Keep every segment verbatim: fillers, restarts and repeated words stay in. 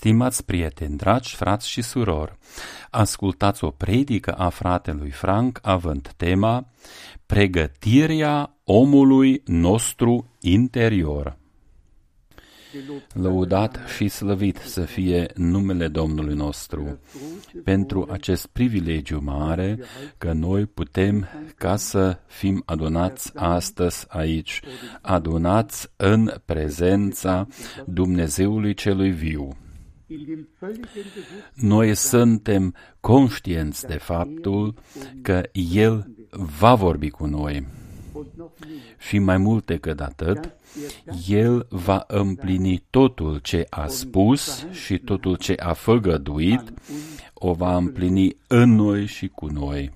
Stimați prieteni, dragi frați și surori, ascultați o predică a fratelui Frank având tema Pregătirea omului nostru interior. Lăudat și slăvit să fie numele Domnului nostru pentru acest privilegiu mare că noi putem ca să fim adunați astăzi aici, adunați în prezența Dumnezeului celui viu. Noi suntem conștienți de faptul că El va vorbi cu noi și mai mult decât atât, El va împlini totul ce a spus și totul ce a făgăduit, o va împlini în noi și cu noi.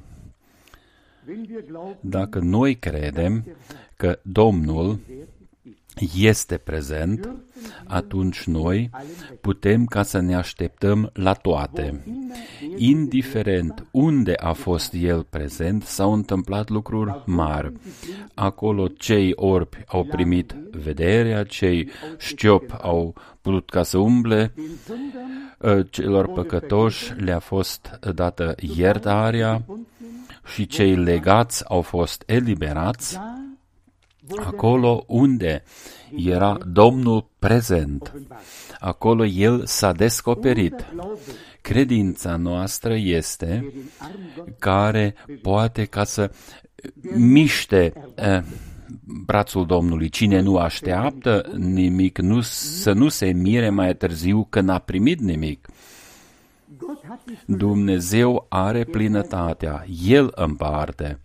Dacă noi credem că Domnul este prezent, atunci noi putem ca să ne așteptăm la toate. Indiferent unde a fost El prezent, s-au întâmplat lucruri mari. Acolo cei orbi au primit vederea, cei șchiopi au putut ca să umble, celor păcătoși le-a fost dată iertarea și cei legați au fost eliberați. Acolo unde era Domnul prezent, acolo El s-a descoperit. Credința noastră este care poate ca să miște eh, brațul Domnului. Cine nu așteaptă nimic, nu, să nu se mire mai târziu că n-a primit nimic. Dumnezeu are plinătatea, El împarte.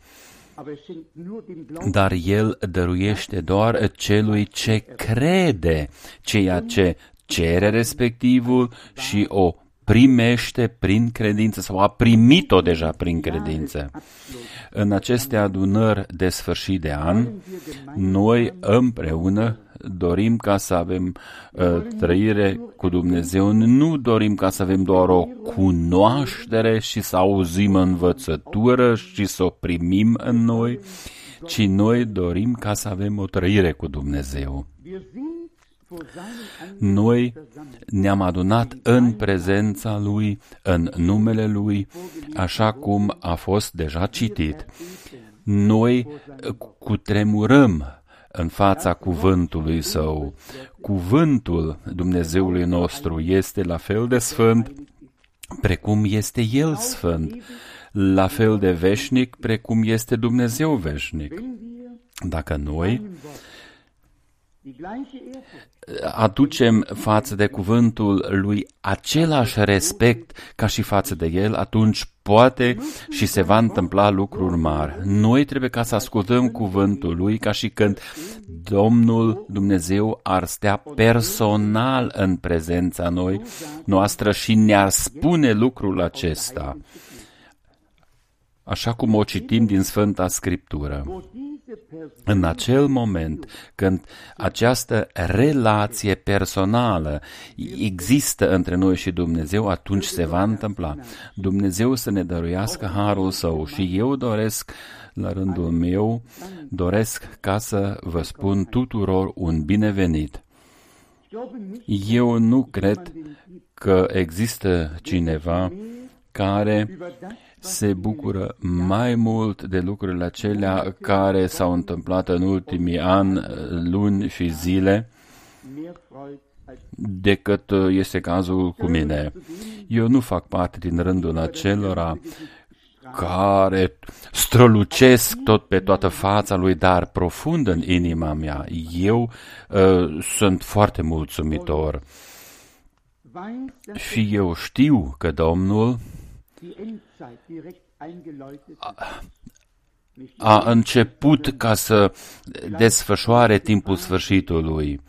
Dar El dăruiește doar celui ce crede ceea ce cere respectivul și o primește prin credință sau a primit-o deja prin credință. În aceste adunări de sfârșit de an, noi împreună dorim ca să avem uh, trăire cu Dumnezeu, nu dorim ca să avem doar o cunoaștere și să auzim învățătură și să o primim în noi, ci noi dorim ca să avem o trăire cu Dumnezeu. Noi ne-am adunat în prezența Lui, în numele Lui, așa cum a fost deja citit. Noi cutremurăm în fața cuvântului Său. Cuvântul Dumnezeului nostru este la fel de sfânt precum este El sfânt, la fel de veșnic precum este Dumnezeu veșnic. Dacă noi aducem față de cuvântul Lui același respect ca și față de El, atunci poate și se va întâmpla lucruri mari. Noi trebuie ca să ascultăm cuvântul Lui ca și când Domnul Dumnezeu ar stea personal în prezența noi, noastră și ne-ar spune lucrul acesta, așa cum o citim din Sfânta Scriptură. În acel moment când această relație personală există între noi și Dumnezeu, atunci se va întâmpla. Dumnezeu să ne dăruiască harul Său și eu doresc, la rândul meu, doresc ca să vă spun tuturor un binevenit. Eu nu cred că există cineva care se bucură mai mult de lucrurile acelea care s-au întâmplat în ultimii ani, luni și zile, decât este cazul cu mine. Eu nu fac parte din rândul acelora care strălucesc tot pe toată fața lui, dar profund în inima mea. Eu uh, sunt foarte mulțumitor. Și eu știu că Domnul a început ca să desfășoare timpul sfârșitului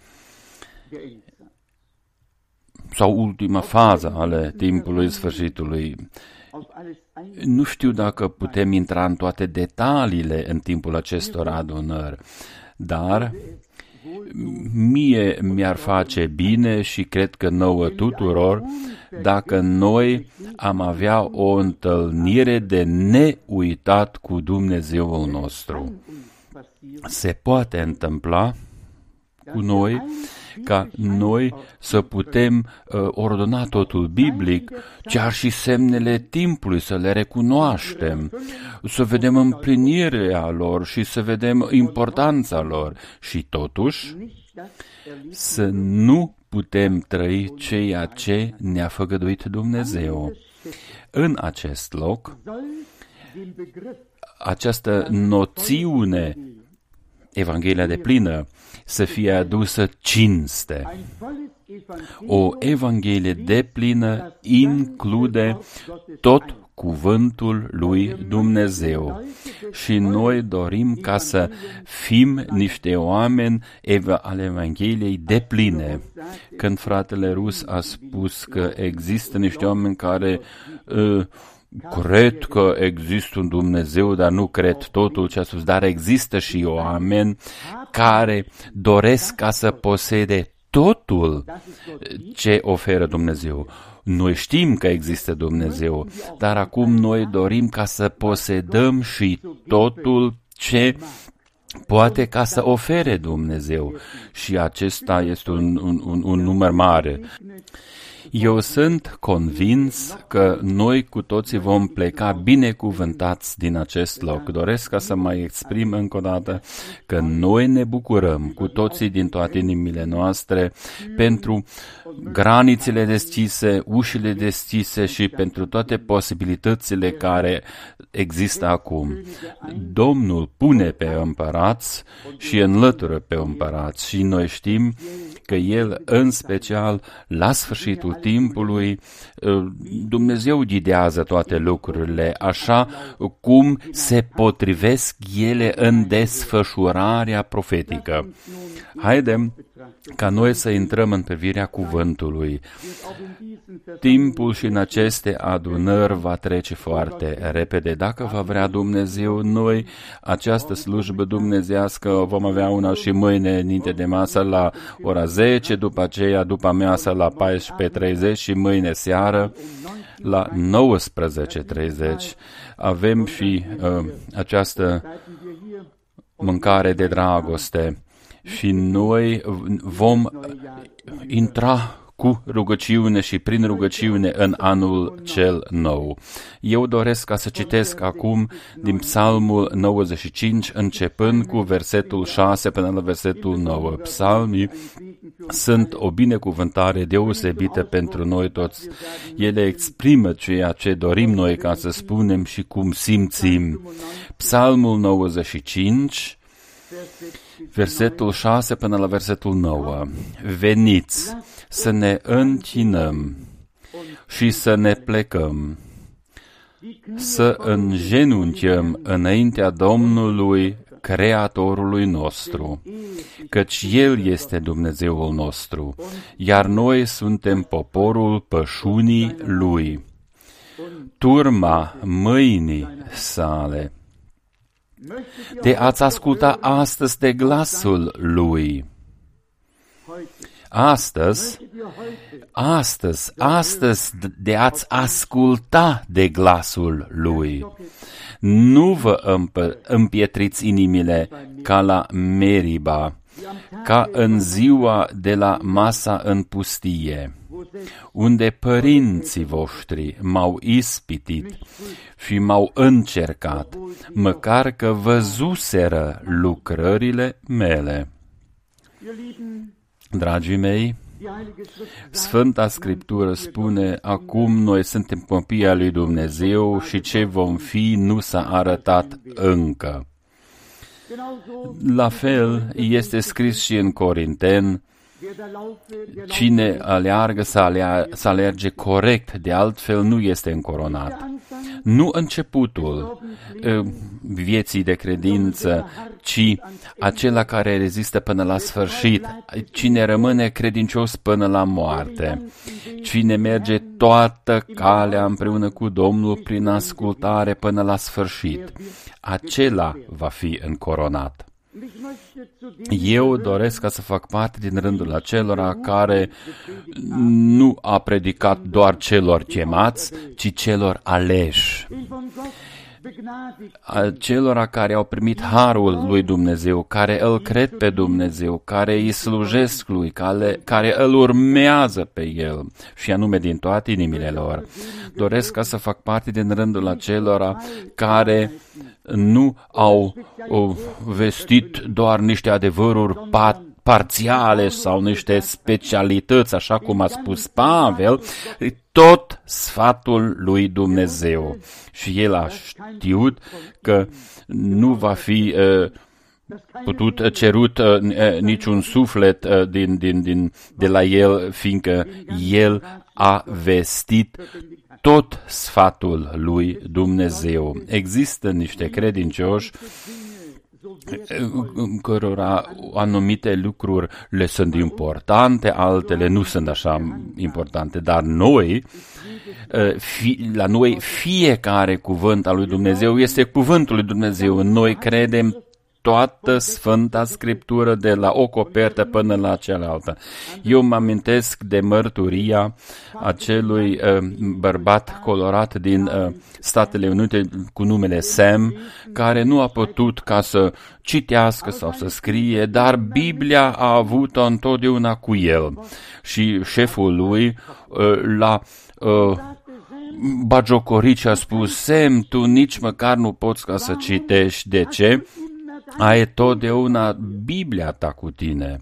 sau ultima fază ale timpului sfârșitului. Nu știu dacă putem intra în toate detaliile în timpul acestor adunări, dar mie mi-ar face bine și cred că nouă tuturor dacă noi am avea o întâlnire de neuitat cu Dumnezeul nostru. Se poate întâmpla cu noi ca noi să putem uh, ordona totul biblic, chiar și semnele timpului, să le recunoaștem, să vedem împlinirea lor și să vedem importanța lor și totuși să nu putem trăi ceea ce ne-a făgăduit Dumnezeu. În acest loc, această noțiune, Evanghelia deplină, să fie adusă cinste. O Evanghelie deplină include tot cuvântul lui Dumnezeu și noi dorim ca să fim niște oameni ale Evangheliei depline. Când fratele Rus a spus că există niște oameni care uh, cred că există un Dumnezeu, dar nu cred totul ce a spus, dar există și oameni care doresc ca să posede totul ce oferă Dumnezeu. Noi știm că există Dumnezeu, dar acum noi dorim ca să posedăm și totul ce poate ca să ofere Dumnezeu. Și acesta este un, un, un, un număr mare. Eu sunt convins că noi cu toții vom pleca binecuvântați din acest loc. Doresc ca să mai exprim încă o dată că noi ne bucurăm cu toții din toate inimile noastre pentru granițele deschise, ușile deschise și pentru toate posibilitățile care există acum. Domnul pune pe împărați și înlătură pe împărați și noi știm că El, în special, la sfârșitul timpului, Dumnezeu ghidează toate lucrurile, așa cum se potrivesc ele în desfășurarea profetică. Haidem ca noi să intrăm în privirea cuvântului. Timpul și în aceste adunări va trece foarte repede. Dacă va vrea Dumnezeu, noi această slujbă dumnezească vom avea una și mâine înainte de masă la ora zece, după aceea după amiază la paisprezece treizeci și mâine seară la nouăsprezece treizeci. Avem și uh, această mâncare de dragoste. Și noi vom intra cu rugăciune și prin rugăciune în anul cel nou. Eu doresc ca să citesc acum din Psalmul nouăzeci și cinci, începând cu versetul șase până la versetul nouă. Psalmii sunt o binecuvântare deosebită pentru noi toți. Ele exprimă ceea ce dorim noi ca să spunem și cum simțim. Psalmul nouăzeci și cinci, versetul șase până la versetul nouă. Veniți să ne închinăm și să ne plecăm, să îngenunchiem înaintea Domnului, Creatorului nostru, căci El este Dumnezeul nostru, iar noi suntem poporul pășunii Lui, turma mâinii sale. De a-ți asculta astăzi de glasul Lui. Astăzi, astăzi, astăzi de a-ți asculta de glasul Lui. Nu vă împietriți inimile ca la Meriba, ca în ziua de la masa în pustie, unde părinții voștri m-au ispitit și m-au încercat, măcar că văzuseră lucrările mele. Dragii mei, Sfânta Scriptură spune, acum noi suntem copii ai lui Dumnezeu și ce vom fi nu s-a arătat încă. La fel este scris și în Corinteni, cine aleargă să, alea, să alerge corect, de altfel nu este încoronat. Nu începutul vieții de credință, ci acela care rezistă până la sfârșit, cine rămâne credincios până la moarte, cine merge toată calea împreună cu Domnul prin ascultare până la sfârșit, acela va fi încoronat. Eu doresc ca să fac parte din rândul acelora care nu a predicat doar celor chemați, ci celor aleși. celora care au primit harul lui Dumnezeu, care îl cred pe Dumnezeu, care îi slujesc lui, care, care îl urmează pe el, și anume din toate inimile lor. Doresc ca să fac parte din rândul acelora care nu au uh, vestit doar niște adevăruri pat parțiale sau niște specialități, așa cum a spus Pavel, tot sfatul lui Dumnezeu. Și el a știut că nu va fi uh, putut cerut uh, niciun suflet uh, din, din, din, de la el, fiindcă el a vestit tot sfatul lui Dumnezeu. Există niște credincioși cărora anumite lucruri le sunt importante, altele nu sunt așa importante, dar noi, la noi fiecare cuvânt al lui Dumnezeu este cuvântul lui Dumnezeu. Noi credem toată Sfânta Scriptură de la o copertă până la cealaltă. Eu mă amintesc de mărturia acelui uh, bărbat colorat din uh, Statele Unite cu numele Sam, care nu a putut ca să citească sau să scrie, dar Biblia a avut-o întotdeauna cu el. Și șeful lui uh, l-a uh, bagiocorit și a spus: Sam, tu nici măcar nu poți ca să citești. De ce? Ai totdeauna Biblia ta cu tine.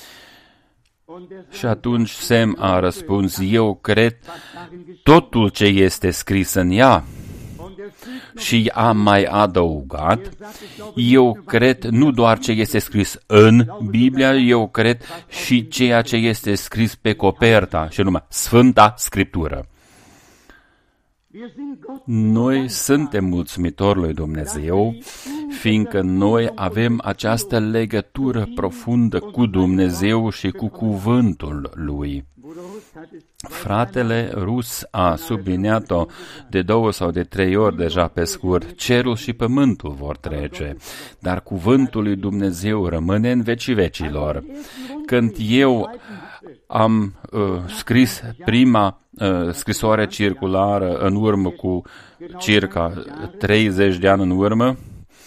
Și atunci Sam a răspuns: eu cred totul ce este scris în ea. Și am mai adăugat: eu cred nu doar ce este scris în Biblia, eu cred și ceea ce este scris pe coperta, și anume Sfânta Scriptură. Noi suntem mulțumitori lui Dumnezeu, fiindcă noi avem această legătură profundă cu Dumnezeu și cu cuvântul Lui. Fratele Rus a subliniat-o de două sau de trei ori deja pe scurt: cerul și pământul vor trece, dar cuvântul lui Dumnezeu rămâne în vecii vecilor. Când eu am uh, scris prima uh, scrisoare circulară în urmă cu circa treizeci de ani în urmă,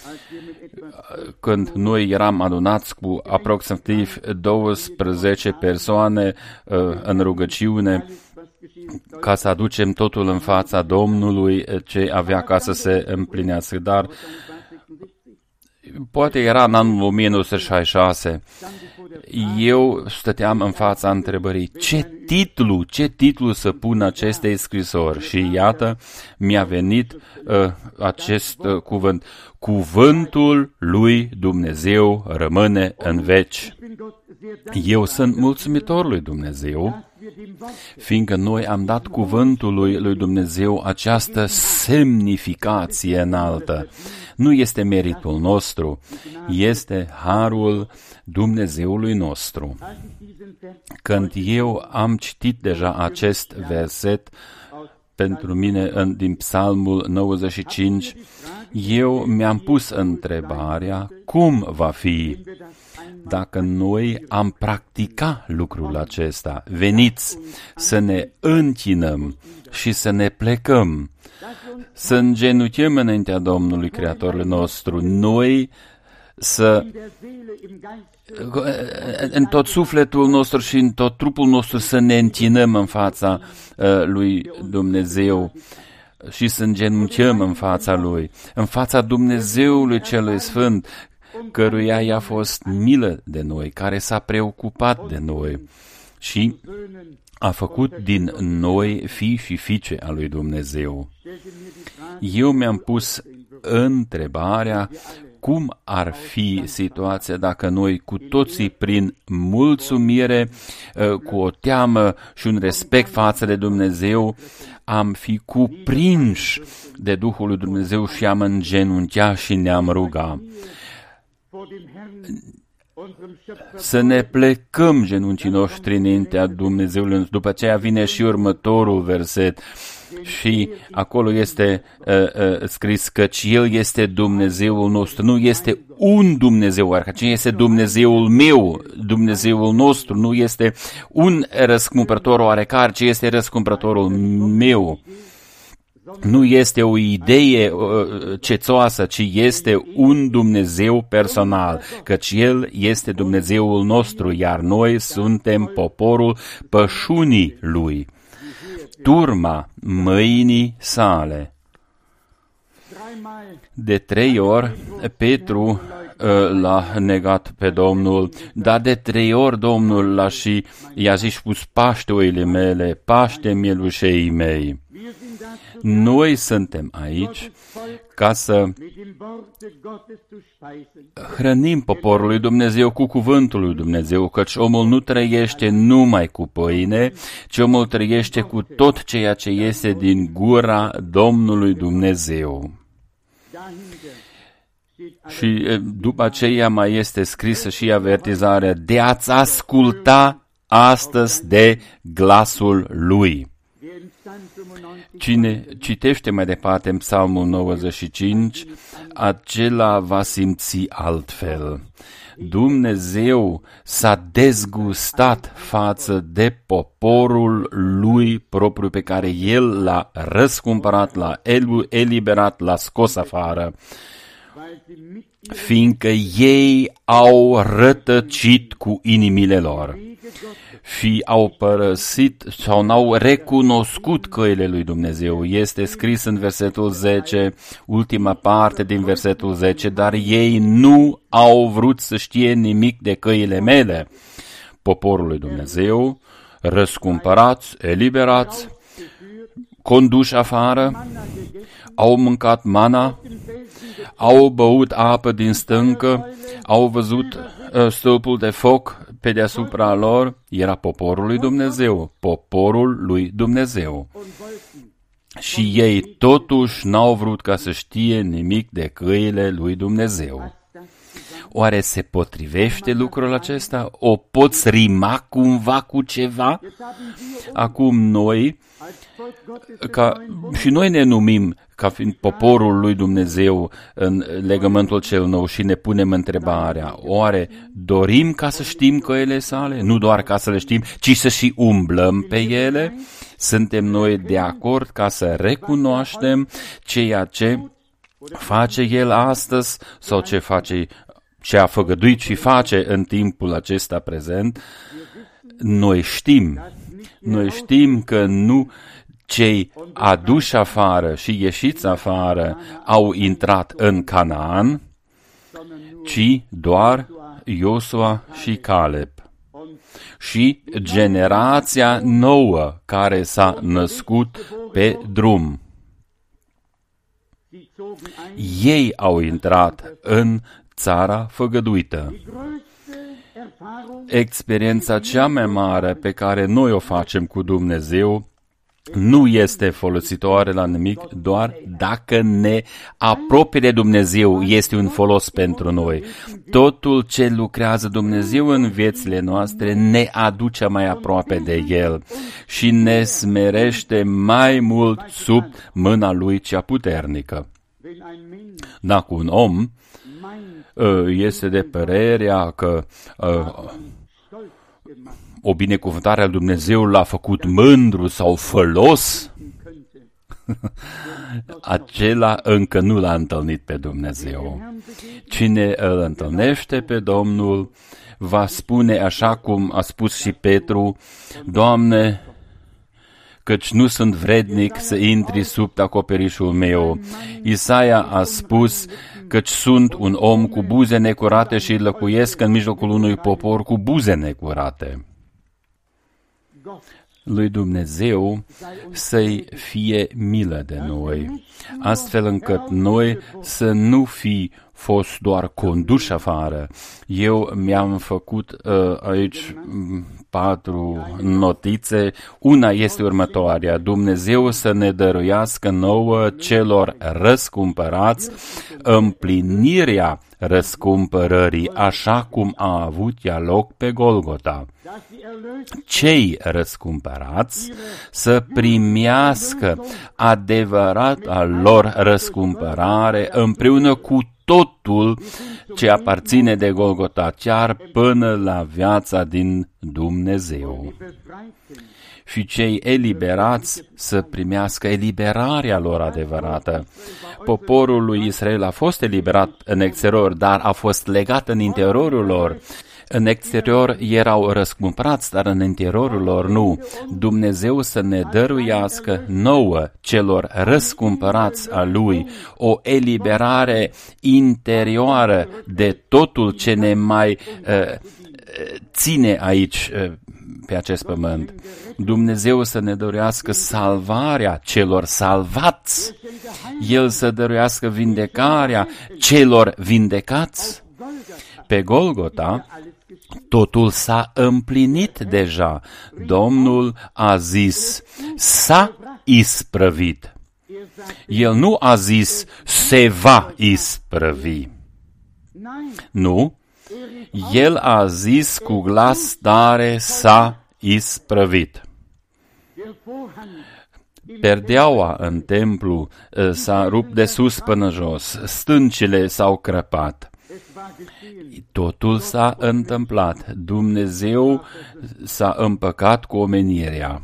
când noi eram adunați cu aproximativ douăsprezece persoane uh, în rugăciune ca să aducem totul în fața Domnului ce avea ca să se împlinească, dar poate era în anul o mie nouă sute șaizeci și șase, eu stăteam în fața întrebării: ce titlu, ce titlu să pun acestei scrisori? Și iată, mi-a venit uh, acest uh, cuvânt: cuvântul lui Dumnezeu rămâne în veci. Eu sunt mulțumitor lui Dumnezeu, fiindcă noi am dat cuvântului lui Dumnezeu această semnificație înaltă. Nu este meritul nostru, este harul Dumnezeului nostru. Când eu am citit deja acest verset pentru mine în, din Psalmul nouăzeci și cinci, eu mi-am pus întrebarea: cum va fi dacă noi am practica lucrul acesta? Veniți să ne închinăm și să ne plecăm, să îngenuchiem înaintea Domnului Creatorul nostru, noi să în tot sufletul nostru și în tot trupul nostru să ne închinăm în fața uh, lui Dumnezeu și să îngenunchiem în fața Lui, în fața Dumnezeului Celui Sfânt, căruia i-a fost milă de noi, care s-a preocupat de noi și a făcut din noi fii și fiice a lui Dumnezeu. Eu mi-am pus întrebarea: cum ar fi situația dacă noi cu toții, prin mulțumire, cu o teamă și un respect față de Dumnezeu, am fi cuprinși de Duhul lui Dumnezeu și am îngenunchea și ne-am ruga. Să ne plecăm genunchii noștri înaintea Dumnezeului. După aceea vine și următorul verset și acolo este uh, uh, scris căci El este Dumnezeul nostru. Nu este un Dumnezeu, ci este Dumnezeul meu, Dumnezeul nostru. Nu este un răscumpărător oarecare, ci este răscumpărătorul meu. nu este o idee uh, cețoasă, ci este un Dumnezeu personal, căci El este Dumnezeul nostru, iar noi suntem poporul pășunii Lui, turma mâinii sale. De trei ori Petru l-a negat pe Domnul, dar de trei ori Domnul l-a și i-a zis, spus, paște oile mele, paște mielușei mei. Noi suntem aici ca să hrănim poporul lui Dumnezeu cu cuvântul lui Dumnezeu, căci omul nu trăiește numai cu pâine, ci omul trăiește cu tot ceea ce iese din gura Domnului Dumnezeu. Și după aceea mai este scrisă și avertizarea de a-ți asculta astăzi de glasul Lui. Cine citește mai departe în Psalmul nouăzeci și cinci, acela va simți altfel. Dumnezeu s-a dezgustat față de poporul Lui propriu pe care El l-a răscumpărat, l-a eliberat, l-a scos afară, fiindcă ei au rătăcit cu inimile lor și au părăsit sau n-au recunoscut căile lui Dumnezeu. Este scris în versetul zece, ultima parte din versetul zece, dar ei nu au vrut să știe nimic de căile mele. Poporul lui Dumnezeu, răscumpărați, eliberați, conduși afară, au mâncat mana, au băut apă din stâncă, au văzut uh, stâlpul de foc pe deasupra lor, era poporul lui Dumnezeu, poporul lui Dumnezeu. Și ei totuși n-au vrut ca să știe nimic de căile lui Dumnezeu. Oare se potrivește lucrul acesta? O poți rima cumva cu ceva? Acum noi, ca, și noi ne numim ca fiind poporul lui Dumnezeu în legământul cel nou și ne punem întrebarea, oare dorim ca să știm căile sale? Nu doar ca să le știm, ci să și umblăm pe ele? Suntem noi de acord ca să recunoaștem ceea ce face El astăzi sau ce face, ce a făgăduit și face în timpul acesta prezent? Noi știm, noi știm că nu cei aduși afară și ieșiți afară au intrat în Canaan, ci doar Iosua și Caleb. Și generația nouă care s-a născut pe drum. Ei au intrat în țara făgăduită. Experiența cea mai mare pe care noi o facem cu Dumnezeu nu este folositoare la nimic, doar dacă ne apropie de Dumnezeu este un folos pentru noi. Totul ce lucrează Dumnezeu în viețile noastre ne aduce mai aproape de El și ne smerește mai mult sub mâna Lui cea puternică. Dacă un om este de părerea că o binecuvântare a lui Dumnezeu l-a făcut mândru sau fălos, acela încă nu l-a întâlnit pe Dumnezeu. Cine îl întâlnește pe Domnul va spune așa cum a spus și Petru, Doamne, căci nu sunt vrednic să intri sub acoperișul meu. Isaia a spus, căci sunt un om cu buze necurate și locuiesc în mijlocul unui popor cu buze necurate. Lui Dumnezeu să-i fie milă de noi, astfel încât noi să nu fi fost doar conduși afară. Eu mi-am făcut uh, aici patru notițe. Una este următoarea. Dumnezeu să ne dăruiască nouă celor răscumpărați împlinirea răscumpărării, așa cum a avut ea loc pe Golgota. Cei răscumpărați să primească adevărata lor răscumpărare împreună cu totul ce aparține de Golgota, chiar până la viața din Dumnezeu. și cei eliberați să primească eliberarea lor adevărată. Poporul lui Israel a fost eliberat în exterior, dar a fost legat în interiorul lor. În exterior erau răscumpărați, dar în interiorul lor nu. Dumnezeu să ne dăruiască nouă, celor răscumpărați a Lui, o eliberare interioară de totul ce ne mai uh, ține aici uh, pe acest pământ. Dumnezeu să ne dăruiască salvarea celor salvați, El să dăruiască vindecarea celor vindecați. Pe Golgota, totul s-a împlinit deja. Domnul a zis, s-a isprăvit. El nu a zis, se va isprăvi. Nu, El a zis cu glas tare, s-a isprăvit. Perdeaua în templu s-a rupt de sus până jos, stâncile s-au crăpat. Totul s-a întâmplat. Dumnezeu s-a împăcat cu omenirea.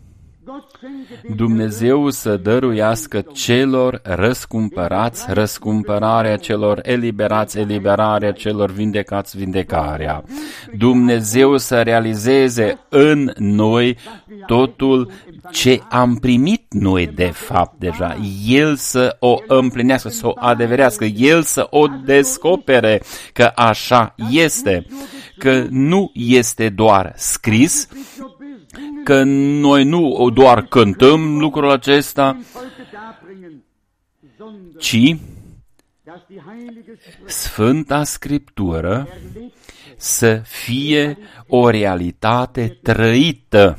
Dumnezeu să dăruiască celor răscumpărați răscumpărarea, celor eliberați eliberarea, celor vindecați vindecarea. Dumnezeu să realizeze în noi totul ce am primit noi de fapt deja. El să o împlinească, să o adeverească, El să o descopere că așa este, că nu este doar scris, că noi nu doar cântăm lucrul acesta, ci Sfânta Scriptură să fie o realitate trăită.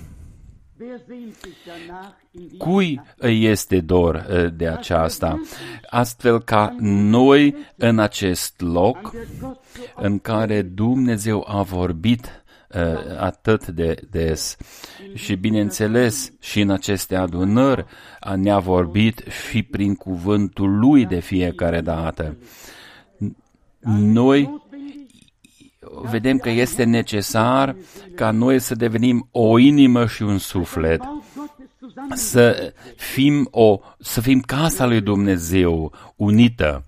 Cui îi este dor de aceasta? Astfel ca noi în acest loc în care Dumnezeu a vorbit atât de des și, bineînțeles, și în aceste adunări ne-a vorbit și prin cuvântul Lui de fiecare dată. Noi vedem că este necesar ca noi să devenim o inimă și un suflet, să fim, o, să fim casa lui Dumnezeu unită.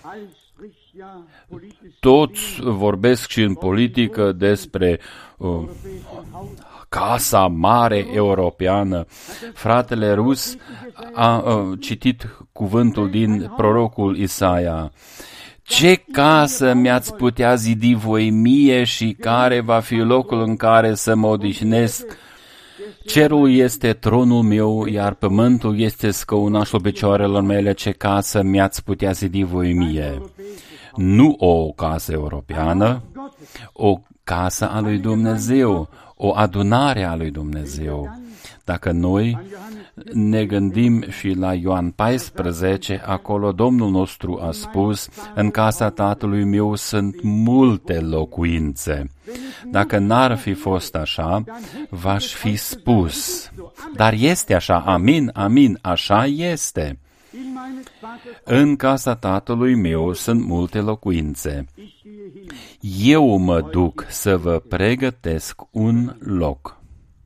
Toți vorbesc și în politică despre uh, casa mare europeană. Fratele Rus a uh, citit cuvântul din prorocul Isaia. Ce casă mi-ați putea zidi voi mie și care va fi locul în care să mă odihnesc? Cerul este tronul meu, iar pământul este scăunașul picioarelor mele. Ce casă mi-ați putea zidi voi mie? Nu o casă europeană, o casă a lui Dumnezeu, o adunare a lui Dumnezeu. Dacă noi ne gândim și la Ioan paisprezece, acolo Domnul nostru a spus, în casa Tatălui meu sunt multe locuințe. Dacă n-ar fi fost așa, v-aș fi spus. Dar este așa, amin, amin, așa este. În casa Tatălui meu sunt multe locuințe. Eu mă duc să vă pregătesc un loc.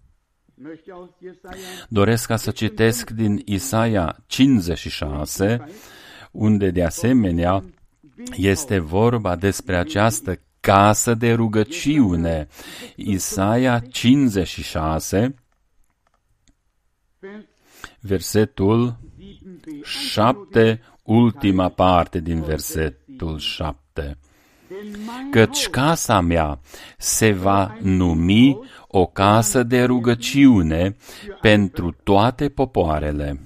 Doresc ca să citesc din Isaia cincizeci și șase, unde de asemenea este vorba despre această casă de rugăciune. Isaia cincizeci și șase, versetul șapte, ultima parte din versetul șapte. Căci casa mea se va numi o casă de rugăciune pentru toate popoarele.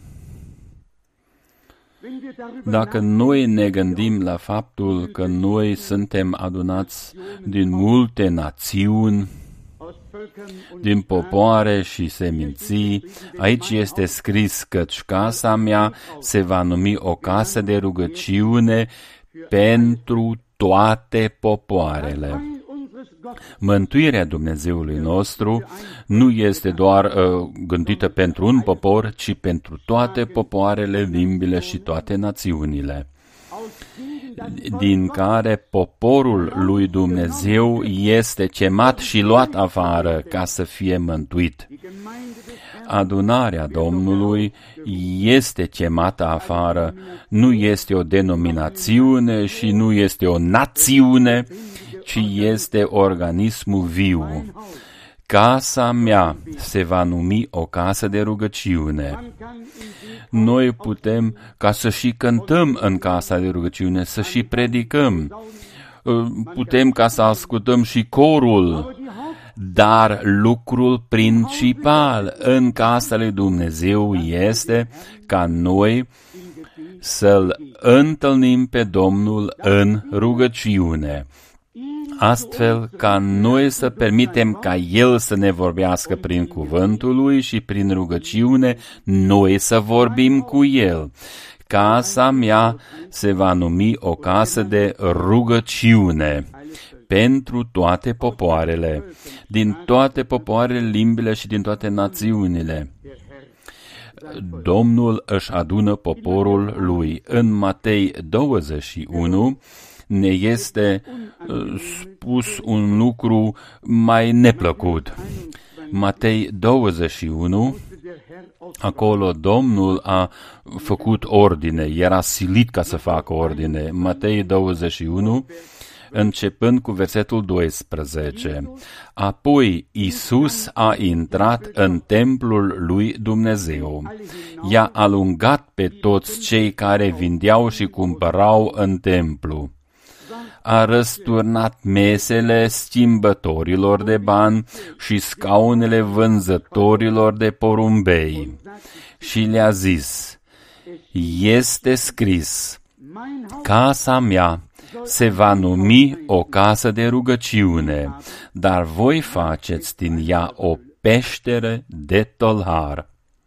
Dacă noi ne gândim la faptul că noi suntem adunați din multe națiuni, din popoare și seminții, aici este scris căci casa mea se va numi o casă de rugăciune pentru toate popoarele. Mântuirea Dumnezeului nostru nu este doar uh, gândită pentru un popor, ci pentru toate popoarele, limbile și toate națiunile. din care poporul lui Dumnezeu este chemat și luat afară ca să fie mântuit. Adunarea Domnului este chemată afară, nu este o denominațiune și nu este o națiune, ci este organismul viu. Casa mea se va numi o casă de rugăciune. Noi putem ca să și cântăm în casa de rugăciune, să și predicăm. Putem ca să ascultăm și corul, dar lucrul principal în casa lui Dumnezeu este ca noi să-L întâlnim pe Domnul în rugăciune, astfel ca noi să permitem ca El să ne vorbească prin cuvântul Lui și prin rugăciune noi să vorbim cu El. Casa mea se va numi o casă de rugăciune pentru toate popoarele, din toate popoarele, limbile și din toate națiunile. Domnul își adună poporul Lui. În Matei douăzeci și unu ne este spus un lucru mai neplăcut. Matei douăzeci și unu, acolo Domnul a făcut ordine, era silit ca să facă ordine. Matei douăzeci și unu, începând cu versetul doisprezece. Apoi Iisus a intrat în templul lui Dumnezeu. I-a alungat pe toți cei care vindeau și cumpărau în templu. A răsturnat mesele schimbătorilor de bani și scaunele vânzătorilor de porumbei. Și le-a zis, este scris, casa mea se va numi o casă de rugăciune, dar voi faceți din ea o peșteră de tâlhari.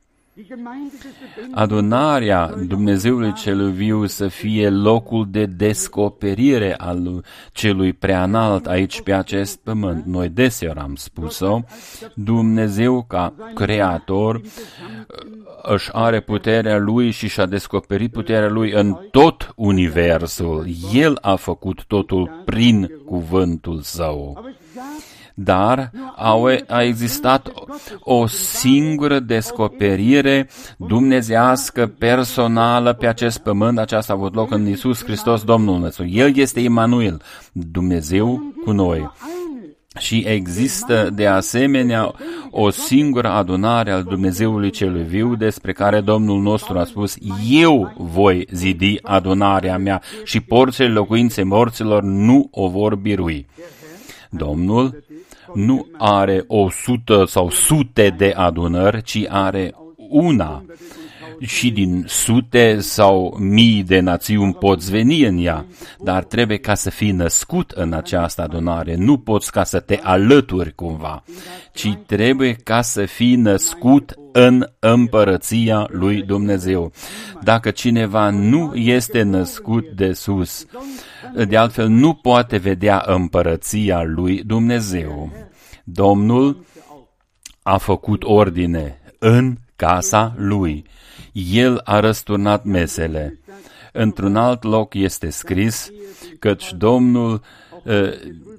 Adunarea Dumnezeului celui viu să fie locul de descoperire al celui preanalt aici pe acest pământ. Noi deseori am spus-o, Dumnezeu ca creator își are puterea Lui și și-a descoperit puterea Lui în tot universul. El a făcut totul prin cuvântul Său. Dar a existat o singură descoperire dumnezeiască personală pe acest pământ. Aceasta a avut loc în Iisus Hristos, Domnul nostru. El este Emanuel, Dumnezeu cu noi. Și există de asemenea o singură adunare al Dumnezeului celui viu despre care Domnul nostru a spus, eu voi zidi adunarea mea și porțile locuinței morților nu o vor birui. Domnul nu are o sută sau sute de adunări, ci are una. Și din sute sau mii de națiuni poți veni în ea, dar trebuie ca să fii născut în această adunare. Nu poți ca să te alături cumva, ci trebuie ca să fii născut în împărăția lui Dumnezeu. Dacă cineva nu este născut de sus, de altfel nu poate vedea împărăția lui Dumnezeu. Domnul a făcut ordine în casa lui. El a răsturnat mesele. Într-un alt loc este scris căci Domnul uh,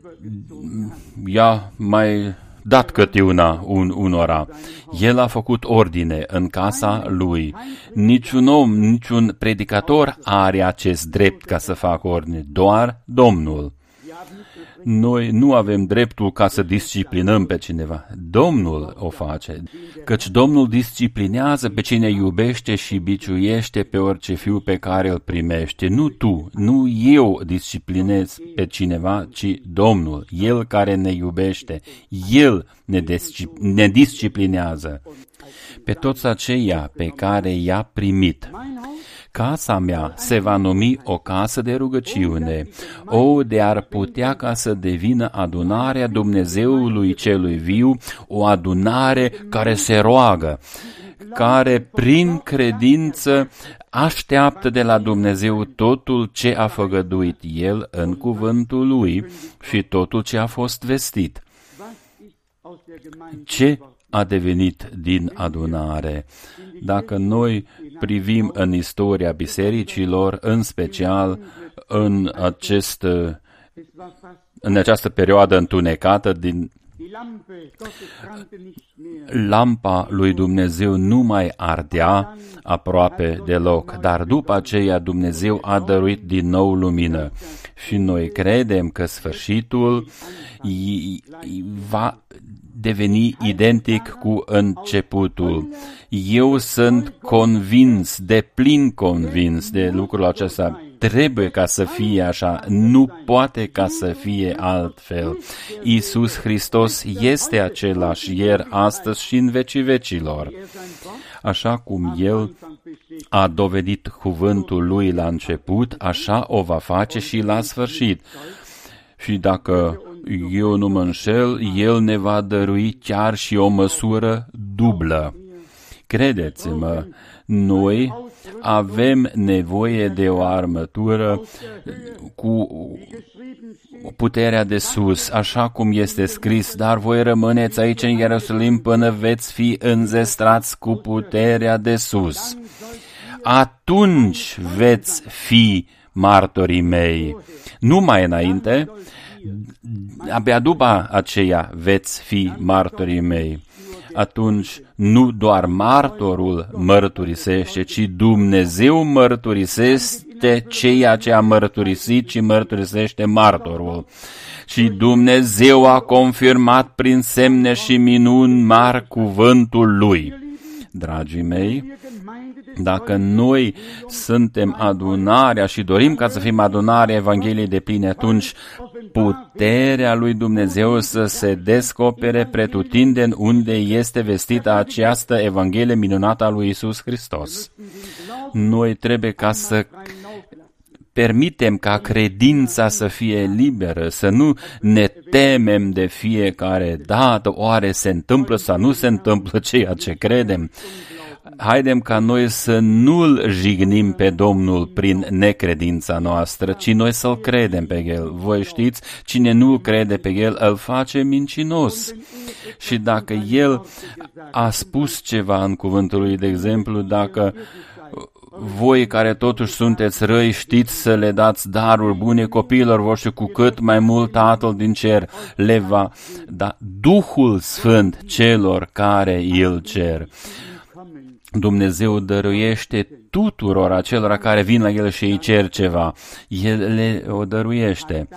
i-a mai dat câte una un, unora. El a făcut ordine în casa lui. Niciun om, niciun predicator are acest drept ca să facă ordine, doar Domnul. Noi nu avem dreptul ca să disciplinăm pe cineva. Domnul o face, căci Domnul disciplinează pe cine iubește și biciuiește pe orice fiu pe care îl primește. Nu tu, nu eu disciplinez pe cineva, ci Domnul, El care ne iubește. El ne, discip- ne disciplinează pe toți aceia pe care i-a primit. Casa mea se va numi o casă de rugăciune. O, de ar putea ca să devină adunarea Dumnezeului celui viu, o adunare care se roagă, care prin credință așteaptă de la Dumnezeu totul ce a făgăduit El în cuvântul Lui și totul ce a fost vestit. Ce a devenit din adunare? Dacă noi privim în istoria bisericilor, în special în, acest, în această perioadă întunecată din lampa lui Dumnezeu nu mai ardea aproape deloc, dar după aceea Dumnezeu a dăruit din nou lumină. Și noi credem că sfârșitul va deveni identic cu începutul. Eu sunt convins, deplin convins de lucrul acesta. Trebuie ca să fie așa, nu poate ca să fie altfel. Iisus Hristos este același ieri, astăzi și în vecii vecilor. Așa cum El a dovedit cuvântul Lui la început, așa o va face și la sfârșit. Și dacă eu nu mă înșel, El ne va dărui chiar și o măsură dublă. Credeți-mă, noi avem nevoie de o armătură cu puterea de sus, așa cum este scris, dar voi rămâneți aici în Ierusalim până veți fi înzestrați cu puterea de sus. Atunci veți fi martorii mei. Nu mai înainte, abia după aceea veți fi martorii mei. Atunci nu doar martorul mărturisește, ci Dumnezeu mărturisește ceea ce a mărturisit, ci mărturisește martorul. Și Dumnezeu a confirmat prin semne și minuni mari cuvântul Lui. Dragii mei, dacă noi suntem adunarea și dorim ca să fim adunarea Evangheliei de pline, atunci puterea lui Dumnezeu să se descopere pretutindeni unde este vestită această Evanghelie minunată a lui Iisus Hristos. Noi trebuie ca să permitem ca credința să fie liberă, să nu ne temem de fiecare dată, oare se întâmplă sau nu se întâmplă ceea ce credem. Haidem ca noi să nu-L jignim pe Domnul prin necredința noastră, ci noi să-L credem pe El. Voi știți, cine nu-L crede pe El, îl face mincinos. Și dacă El a spus ceva în cuvântul Lui, de exemplu, dacă voi care totuși sunteți răi știți să le dați daruri bune copiilor voștri, cu cât mai mult Tatăl din cer le va da Duhul Sfânt celor care îl cer. Dumnezeu dăruiește tuturor acelora care vin la El și îi cer ceva. El le o dăruiește.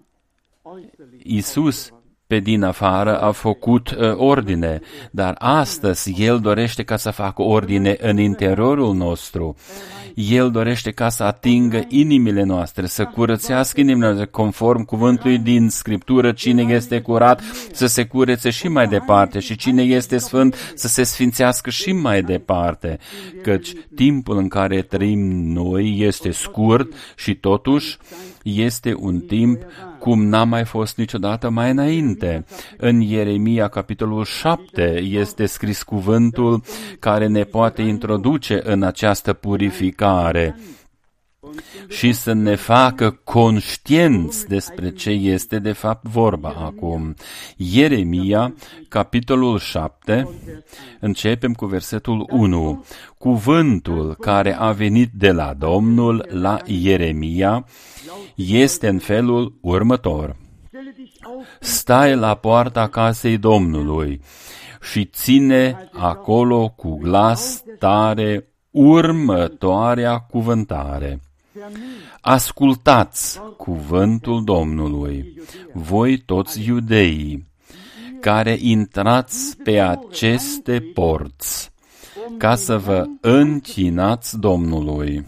Iisus pe din afară a făcut uh, ordine, dar astăzi El dorește ca să facă ordine în interiorul nostru. El dorește ca să atingă inimile noastre, să curățească inimile noastre, conform cuvântului din Scriptură, cine este curat să se curețe și mai departe și cine este sfânt să se sfințească și mai departe, căci timpul în care trăim noi este scurt și totuși este un timp cum n-a mai fost niciodată mai înainte. În Ieremia, capitolul șapte, este scris cuvântul care ne poate introduce în această purificare și să ne facă conștienți despre ce este de fapt vorba acum. Ieremia, capitolul șapte, începem cu versetul unu. Cuvântul care a venit de la Domnul la Ieremia este în felul următor. Stai la poarta casei Domnului și ține acolo cu glas tare următoarea cuvântare. Ascultați cuvântul Domnului, voi toți iudeii, care intrați pe aceste porți, ca să vă închinați Domnului.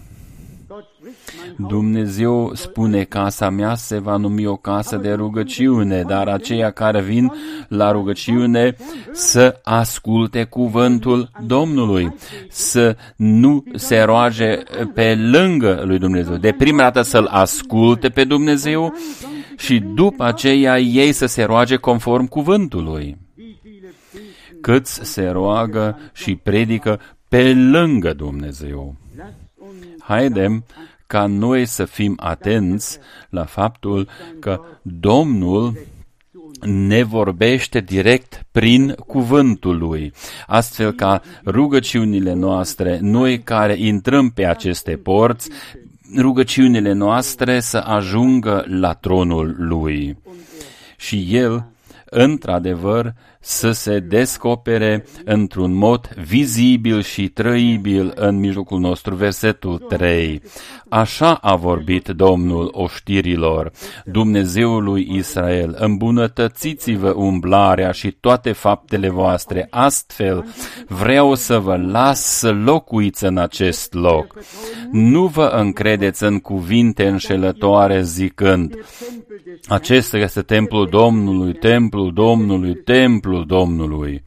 Dumnezeu spune, casa mea se va numi o casă de rugăciune, dar aceia care vin la rugăciune să asculte cuvântul Domnului, să nu se roage pe lângă lui Dumnezeu. De prima dată să-L asculte pe Dumnezeu și după aceea ei să se roage conform cuvântului. Câți se roagă și predică pe lângă Dumnezeu. Haidem ca noi să fim atenți la faptul că Domnul ne vorbește direct prin cuvântul Lui, astfel ca rugăciunile noastre, noi care intrăm pe aceste porți, rugăciunile noastre să ajungă la tronul Lui. Și El, într-adevăr, să se descopere într-un mod vizibil și trăibil în mijlocul nostru. Versetul trei. Așa a vorbit Domnul oștirilor, Dumnezeul lui Israel, îmbunătățiți-vă umblarea și toate faptele voastre, astfel vreau să vă las să locuiți în acest loc. Nu vă încredeți în cuvinte înșelătoare zicând, acesta este templul Domnului, templul Domnului, templul Domnului.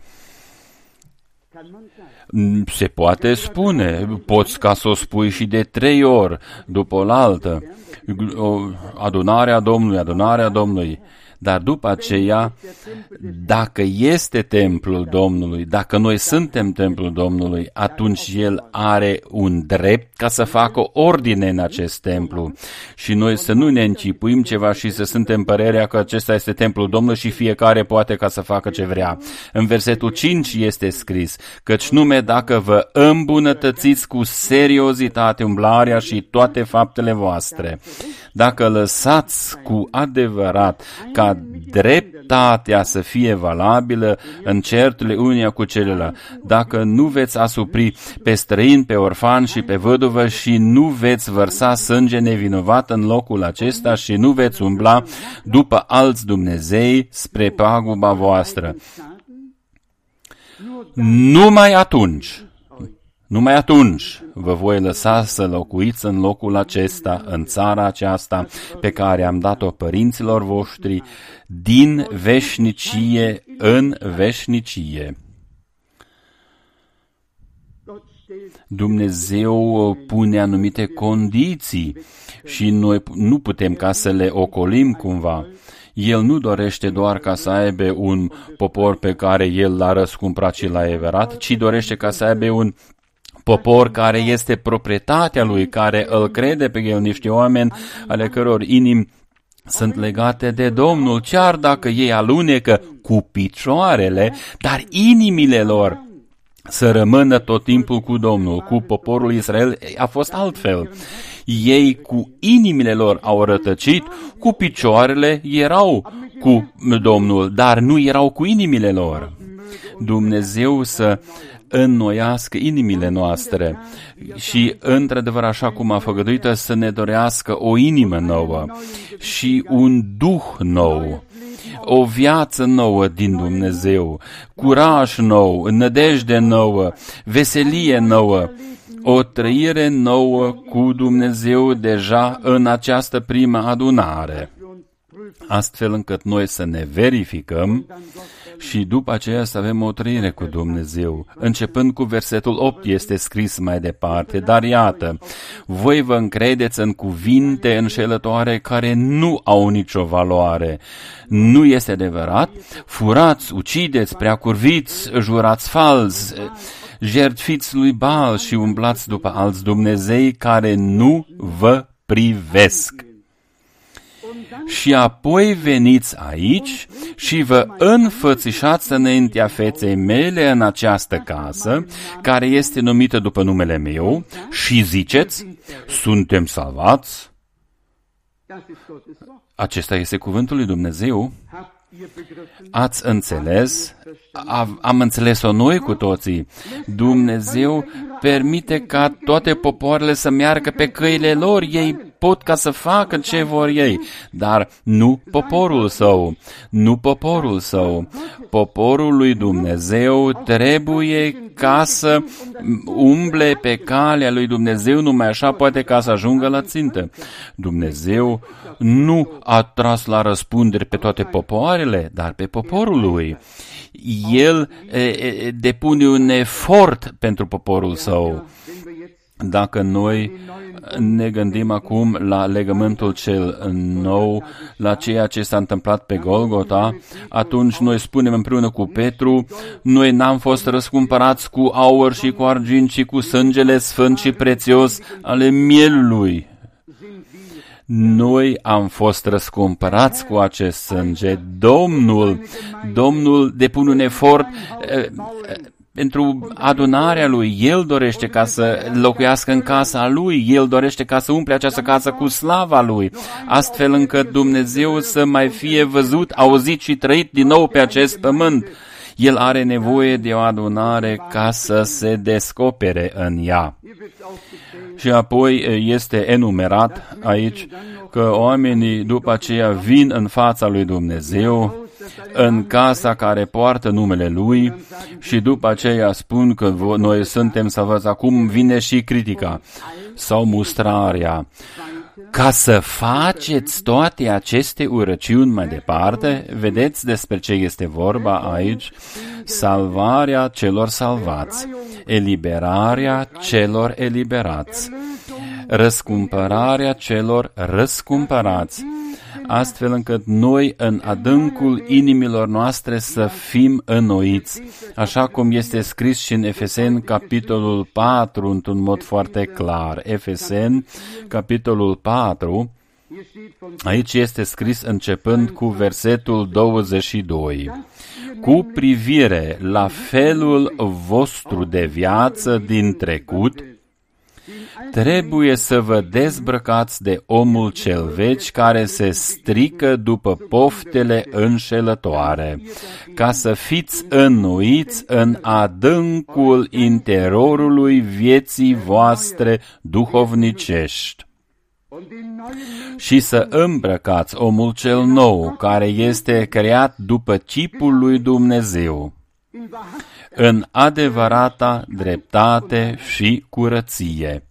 Se poate spune, poți ca să o spui și de trei ori după oaltă, adunarea Domnului, adunarea Domnului. Dar după aceea, dacă este templul Domnului, dacă noi suntem templul Domnului, atunci El are un drept ca să facă ordine în acest templu. Și noi să nu ne încipuim ceva și să suntem părerea că acesta este templul Domnului și fiecare poate ca să facă ce vrea. În versetul cinci este scris, căci nume dacă vă îmbunătățiți cu seriozitate umblarea și toate faptele voastre, dacă lăsați cu adevărat ca dreptatea să fie valabilă în certurile unia cu celălalt, dacă nu veți asupri pe străin, pe orfan și pe văduvă și nu veți vărsa sânge nevinovat în locul acesta și nu veți umbla după alți Dumnezei spre paguba voastră. Numai atunci, numai atunci vă voi lăsa să locuiți în locul acesta, în țara aceasta pe care am dat-o părinților voștri, din veșnicie în veșnicie. Dumnezeu pune anumite condiții și noi nu putem ca să le ocolim cumva. El nu dorește doar ca să aibă un popor pe care El l-a răscumpărat și l-a everat, ci dorește ca să aibă un popor care este proprietatea Lui, care îl crede pe El, niște oameni ale căror inimi sunt legate de Domnul, chiar dacă ei alunecă cu picioarele, dar inimile lor să rămână tot timpul cu Domnul. Cu poporul Israel a fost altfel. Ei cu inimile lor au rătăcit, cu picioarele erau cu Domnul, dar nu erau cu inimile lor. Dumnezeu să înnoiască inimile noastre și, într-adevăr, așa cum a făgăduit, să ne dorească o inimă nouă și un duh nou, o viață nouă din Dumnezeu, curaj nou, nădejde nouă, veselie nouă, o trăire nouă cu Dumnezeu deja în această primă adunare, astfel încât noi să ne verificăm și după aceea să avem o trăire cu Dumnezeu. Începând cu versetul opt este scris mai departe, dar iată, voi vă încredeți în cuvinte înșelătoare care nu au nicio valoare. Nu este adevărat? Furați, ucideți, preacurviți, jurați fals, jertfiți lui Baal și umblați după alți Dumnezei care nu vă privesc. Și apoi veniți aici și vă înfățișați înaintea feței mele în această casă, care este numită după numele meu, și ziceți, suntem salvați? Acesta este cuvântul lui Dumnezeu. Ați înțeles? Am înțeles-o noi cu toții. Dumnezeu permite ca toate popoarele să meargă pe căile lor. Ei pot ca să facă ce vor ei, dar nu poporul său. Nu poporul său. Poporul lui Dumnezeu trebuie ca să umble pe calea lui Dumnezeu, numai așa poate ca să ajungă la țintă. Dumnezeu nu a tras la răspundere pe toate popoarele, dar pe poporul lui. El e, e, depune un efort pentru poporul său. Dacă noi ne gândim acum la legământul cel nou, la ceea ce s-a întâmplat pe Golgota, atunci noi spunem împreună cu Petru, noi n-am fost răscumpărați cu aur și cu argint, ci cu sângele sfânt și prețios ale mielului. Noi am fost răscumpărați cu acest sânge. Domnul, Domnul depune un efort uh, pentru adunarea Lui. El dorește ca să locuiască în casa Lui. El dorește ca să umple această casă cu slava Lui, astfel încât Dumnezeu să mai fie văzut, auzit și trăit din nou pe acest pământ. El are nevoie de o adunare ca să se descopere în ea. Și apoi este enumerat aici că oamenii după aceea vin în fața lui Dumnezeu, în casa care poartă numele Lui, și după aceea spun că noi suntem salvați. Acum vine și critica sau mustrarea. Ca să faceți toate aceste urăciuni mai departe, vedeți despre ce este vorba aici? Salvarea celor salvați, eliberarea celor eliberați, răscumpărarea celor răscumpărați, astfel încât noi în adâncul inimilor noastre să fim înnoiți, așa cum este scris și în Efeseni, capitolul patru, într-un mod foarte clar. Efeseni, capitolul patru, aici este scris începând cu versetul douăzeci și doi. Cu privire la felul vostru de viață din trecut, trebuie să vă dezbrăcați de omul cel vechi care se strică după poftele înșelătoare, ca să fiți înnoiți în adâncul interiorului vieții voastre duhovnicești și să îmbrăcați omul cel nou, care este creat după chipul lui Dumnezeu, în adevărata dreptate și curăție.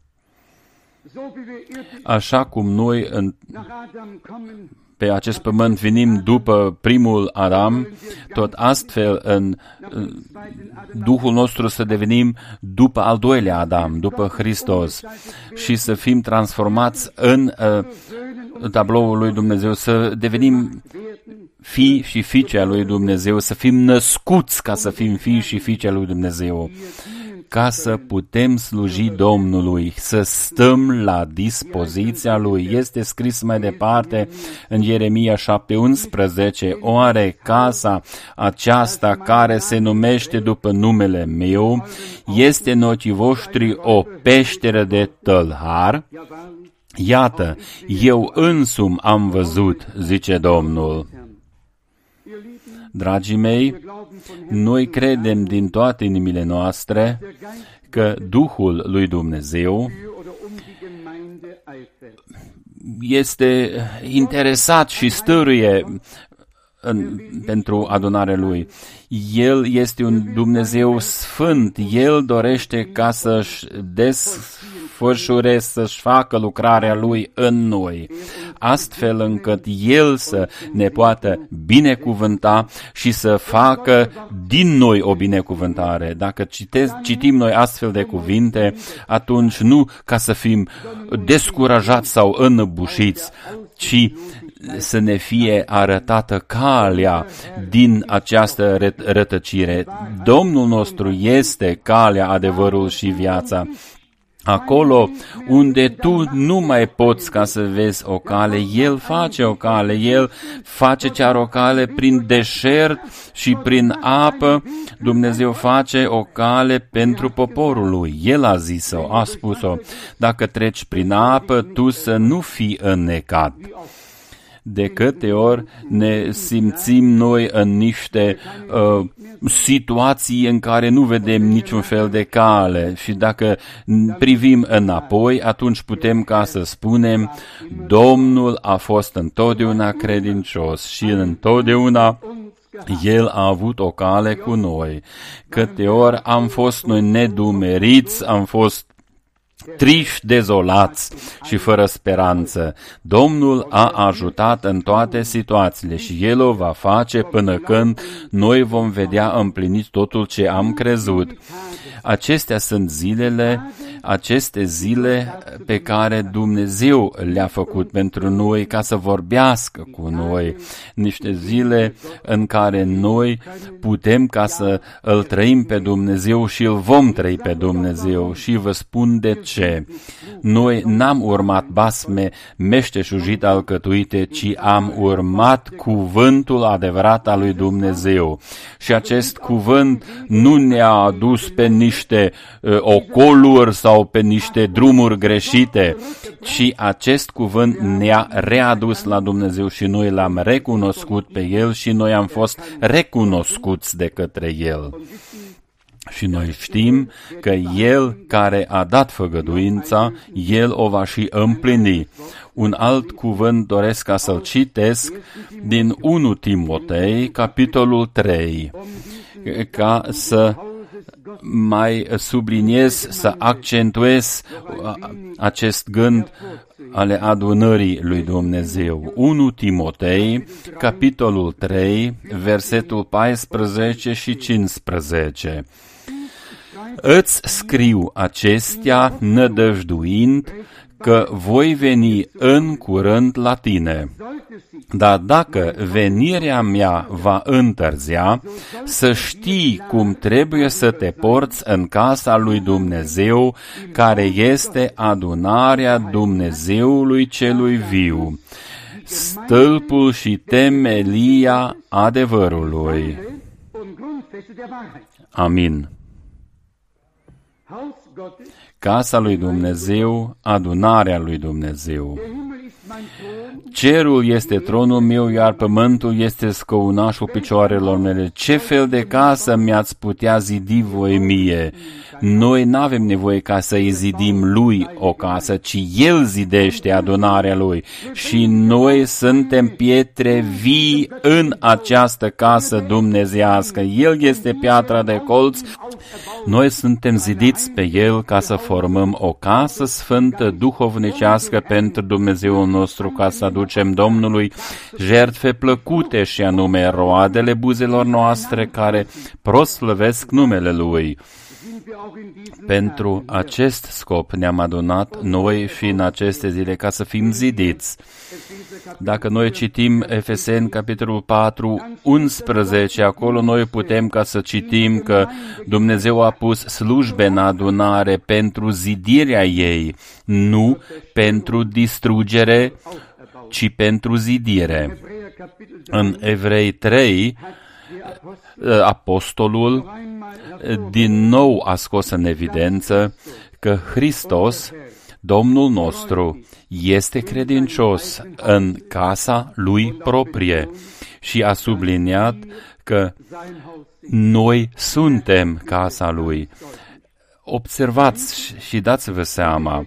Așa cum noi în, pe acest pământ venim după primul Adam, tot astfel în Duhul nostru să devenim după al doilea Adam, după Hristos, și să fim transformați în uh, tabloul lui Dumnezeu, să devenim fii și fiice a lui Dumnezeu, să fim născuți ca să fim fii și fiice a lui Dumnezeu, ca să putem sluji Domnului, să stăm la dispoziția Lui. Este scris mai departe în Ieremia șapte unsprezece, oare casa aceasta care se numește după numele meu este în ochii voștri o peșteră de tălhar? Iată, eu însumi am văzut, zice Domnul. Dragii mei, noi credem din toate inimile noastre că Duhul lui Dumnezeu este interesat și stârâie în, pentru adunarea Lui. El este un Dumnezeu sfânt. El dorește ca să-și desfășure, să-și facă lucrarea Lui în noi, astfel încât El să ne poată binecuvânta și să facă din noi o binecuvântare. Dacă citez, citim noi astfel de cuvinte, atunci nu ca să fim descurajați sau înăbușiți, ci să ne fie arătată calea din această rătăcire. Domnul nostru este calea, adevărul și viața. Acolo unde tu nu mai poți ca să vezi o cale, El face o cale, El face chiar o cale prin deșert și prin apă. Dumnezeu face o cale pentru poporul Lui. El a zis-o, a spus-o, dacă treci prin apă, tu să nu fii înnecat. De câte ori ne simțim noi în niște uh, situații în care nu vedem niciun fel de cale și dacă privim înapoi, atunci putem ca să spunem, Domnul a fost întotdeauna credincios și întotdeauna El a avut o cale cu noi. Câte ori am fost noi nedumeriți, am fost triști, dezolați și fără speranță. Domnul a ajutat în toate situațiile și El o va face până când noi vom vedea împlinit totul ce am crezut. Acestea sunt zilele, aceste zile pe care Dumnezeu le-a făcut pentru noi ca să vorbească cu noi. Niște zile în care noi putem ca să îl trăim pe Dumnezeu și îl vom trăi pe Dumnezeu. Și vă spun de ce? Noi n-am urmat basme meșteșugit alcătuite, ci am urmat cuvântul adevărat al lui Dumnezeu. Și acest cuvânt nu ne-a adus pe niște uh, ocoluri sau pe niște drumuri greșite, ci acest cuvânt ne-a readus la Dumnezeu și noi l-am recunoscut pe El și noi am fost recunoscuți de către El. Și noi știm că El care a dat făgăduința, El o va și împlini. Un alt cuvânt doresc ca să-l citesc din întâi Timotei, capitolul trei, ca să mai subliniez, să accentuez acest gând ale adunării lui Dumnezeu. întâi Timotei, capitolul trei, versetul paisprezece și cincisprezece. Îți scriu acestea nădăjduind că voi veni în curând la tine. Dar dacă venirea mea va întârzia, să știi cum trebuie să te porți în casa lui Dumnezeu, care este adunarea Dumnezeului celui viu, stâlpul și temelia adevărului. Amin. Casa lui Dumnezeu, adunarea lui Dumnezeu. Cerul este tronul meu, iar pământul este scăunașul picioarelor mele. Ce fel de casă mi-ați putea zidi voi mie? Noi n-avem nevoie ca să-i zidim lui o casă, ci El zidește adunarea lui. Și noi suntem pietre vii în această casă dumnezeiască. El este piatra de colț. Noi suntem zidiți pe El ca să formăm o casă sfântă, duhovnicească pentru Dumnezeul nostru, ca să aducem Domnului jertfe plăcute și anume roadele buzelor noastre care proslăvesc numele Lui. Pentru acest scop ne-am adunat noi și în aceste zile ca să fim zidiți. Dacă noi citim Efeseni, capitolul patru, unsprezece, acolo noi putem ca să citim că Dumnezeu a pus slujbe în adunare pentru zidirea ei, nu pentru distrugere, ci pentru zidire. În Evrei trei, apostolul din nou a scos în evidență că Hristos, Domnul nostru, este credincios în casa Lui proprie și a subliniat că noi suntem casa Lui. Observați și dați-vă seama,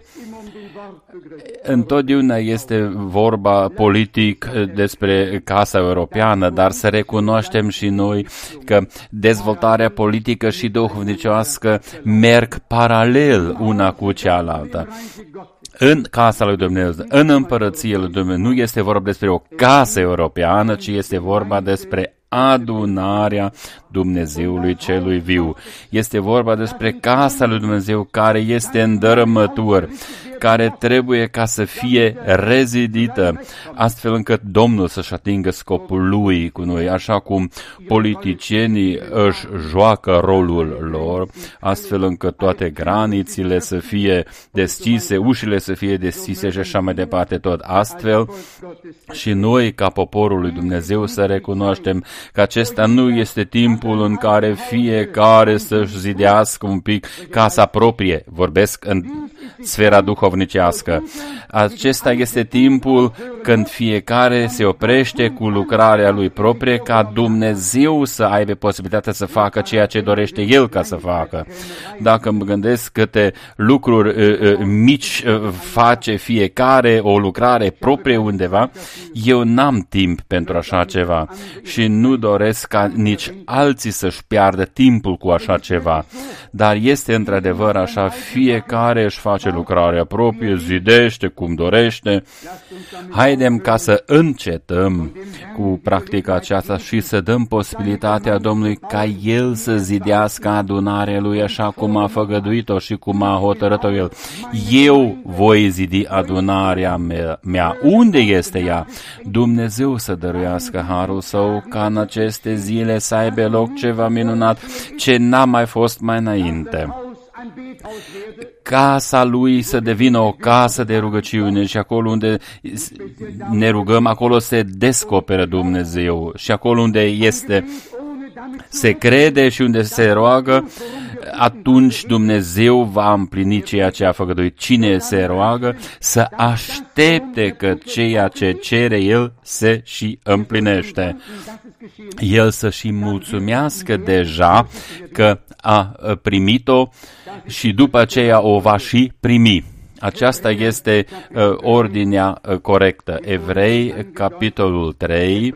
întotdeauna este vorba politic despre Casa Europeană, dar să recunoaștem și noi că dezvoltarea politică și duhovnicească merg paralel una cu cealaltă. În casa lui Dumnezeu, în împărăția lui Dumnezeu, nu este vorba despre o casă europeană, ci este vorba despre adunarea Dumnezeului celui viu. Este vorba despre casa lui Dumnezeu care este în dărâmături, care trebuie ca să fie rezidită, astfel încât Domnul să-și atingă scopul Lui cu noi, așa cum politicienii își joacă rolul lor, astfel încât toate granițele să fie deschise, ușile să fie deschise și așa mai departe, tot astfel. Și noi, ca poporul lui Dumnezeu, să recunoaștem că acesta nu este timpul în care fiecare să-și zidească un pic casa proprie, vorbesc în sfera duhovnicească. Acesta este timpul când fiecare se oprește cu lucrarea lui proprie ca Dumnezeu să aibă posibilitatea să facă ceea ce dorește El ca să facă. Dacă mă gândesc câte lucruri uh, uh, mici uh, face fiecare, o lucrare proprie undeva, eu n-am timp pentru așa ceva și nu doresc ca nici alții să-și piardă timpul cu așa ceva. Dar este într-adevăr așa, fiecare își face lucrarea proprie, zidește cum dorește. Haidem ca să încetăm cu practica aceasta și să dăm posibilitatea Domnului ca El să zidească adunarea Lui așa cum a făgăduit-o și cum a hotărât-o El. Eu voi zidi adunarea mea. mea. Unde este ea? Dumnezeu să dăruiască harul Său ca în aceste zile să aibă loc ceva minunat ce n-a mai fost mai înainte. casa lui să devină o casă de rugăciune și acolo unde ne rugăm, acolo se descoperă Dumnezeu și acolo unde este se crede și unde se roagă, atunci Dumnezeu va împlini ceea ce a făgăduit. Cine se roagă să aștepte că ceea ce cere El se și împlinește. El să și mulțumească deja că a primit-o și după aceea o va și primi. Aceasta este uh, ordinea uh, corectă. Evrei, capitolul trei,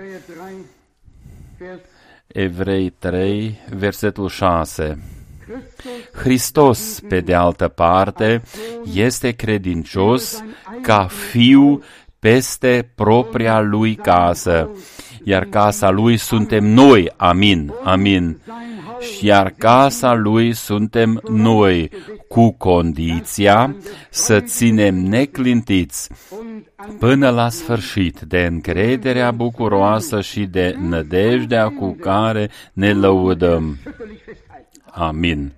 Evrei trei, versetul șase. Hristos, pe de altă parte, este credincios ca fiu peste propria lui casă, iar casa lui suntem noi, amin, amin, iar casa lui suntem noi, cu condiția să ținem neclintiți până la sfârșit de încrederea bucuroasă și de nădejdea cu care ne lăudăm. Amin.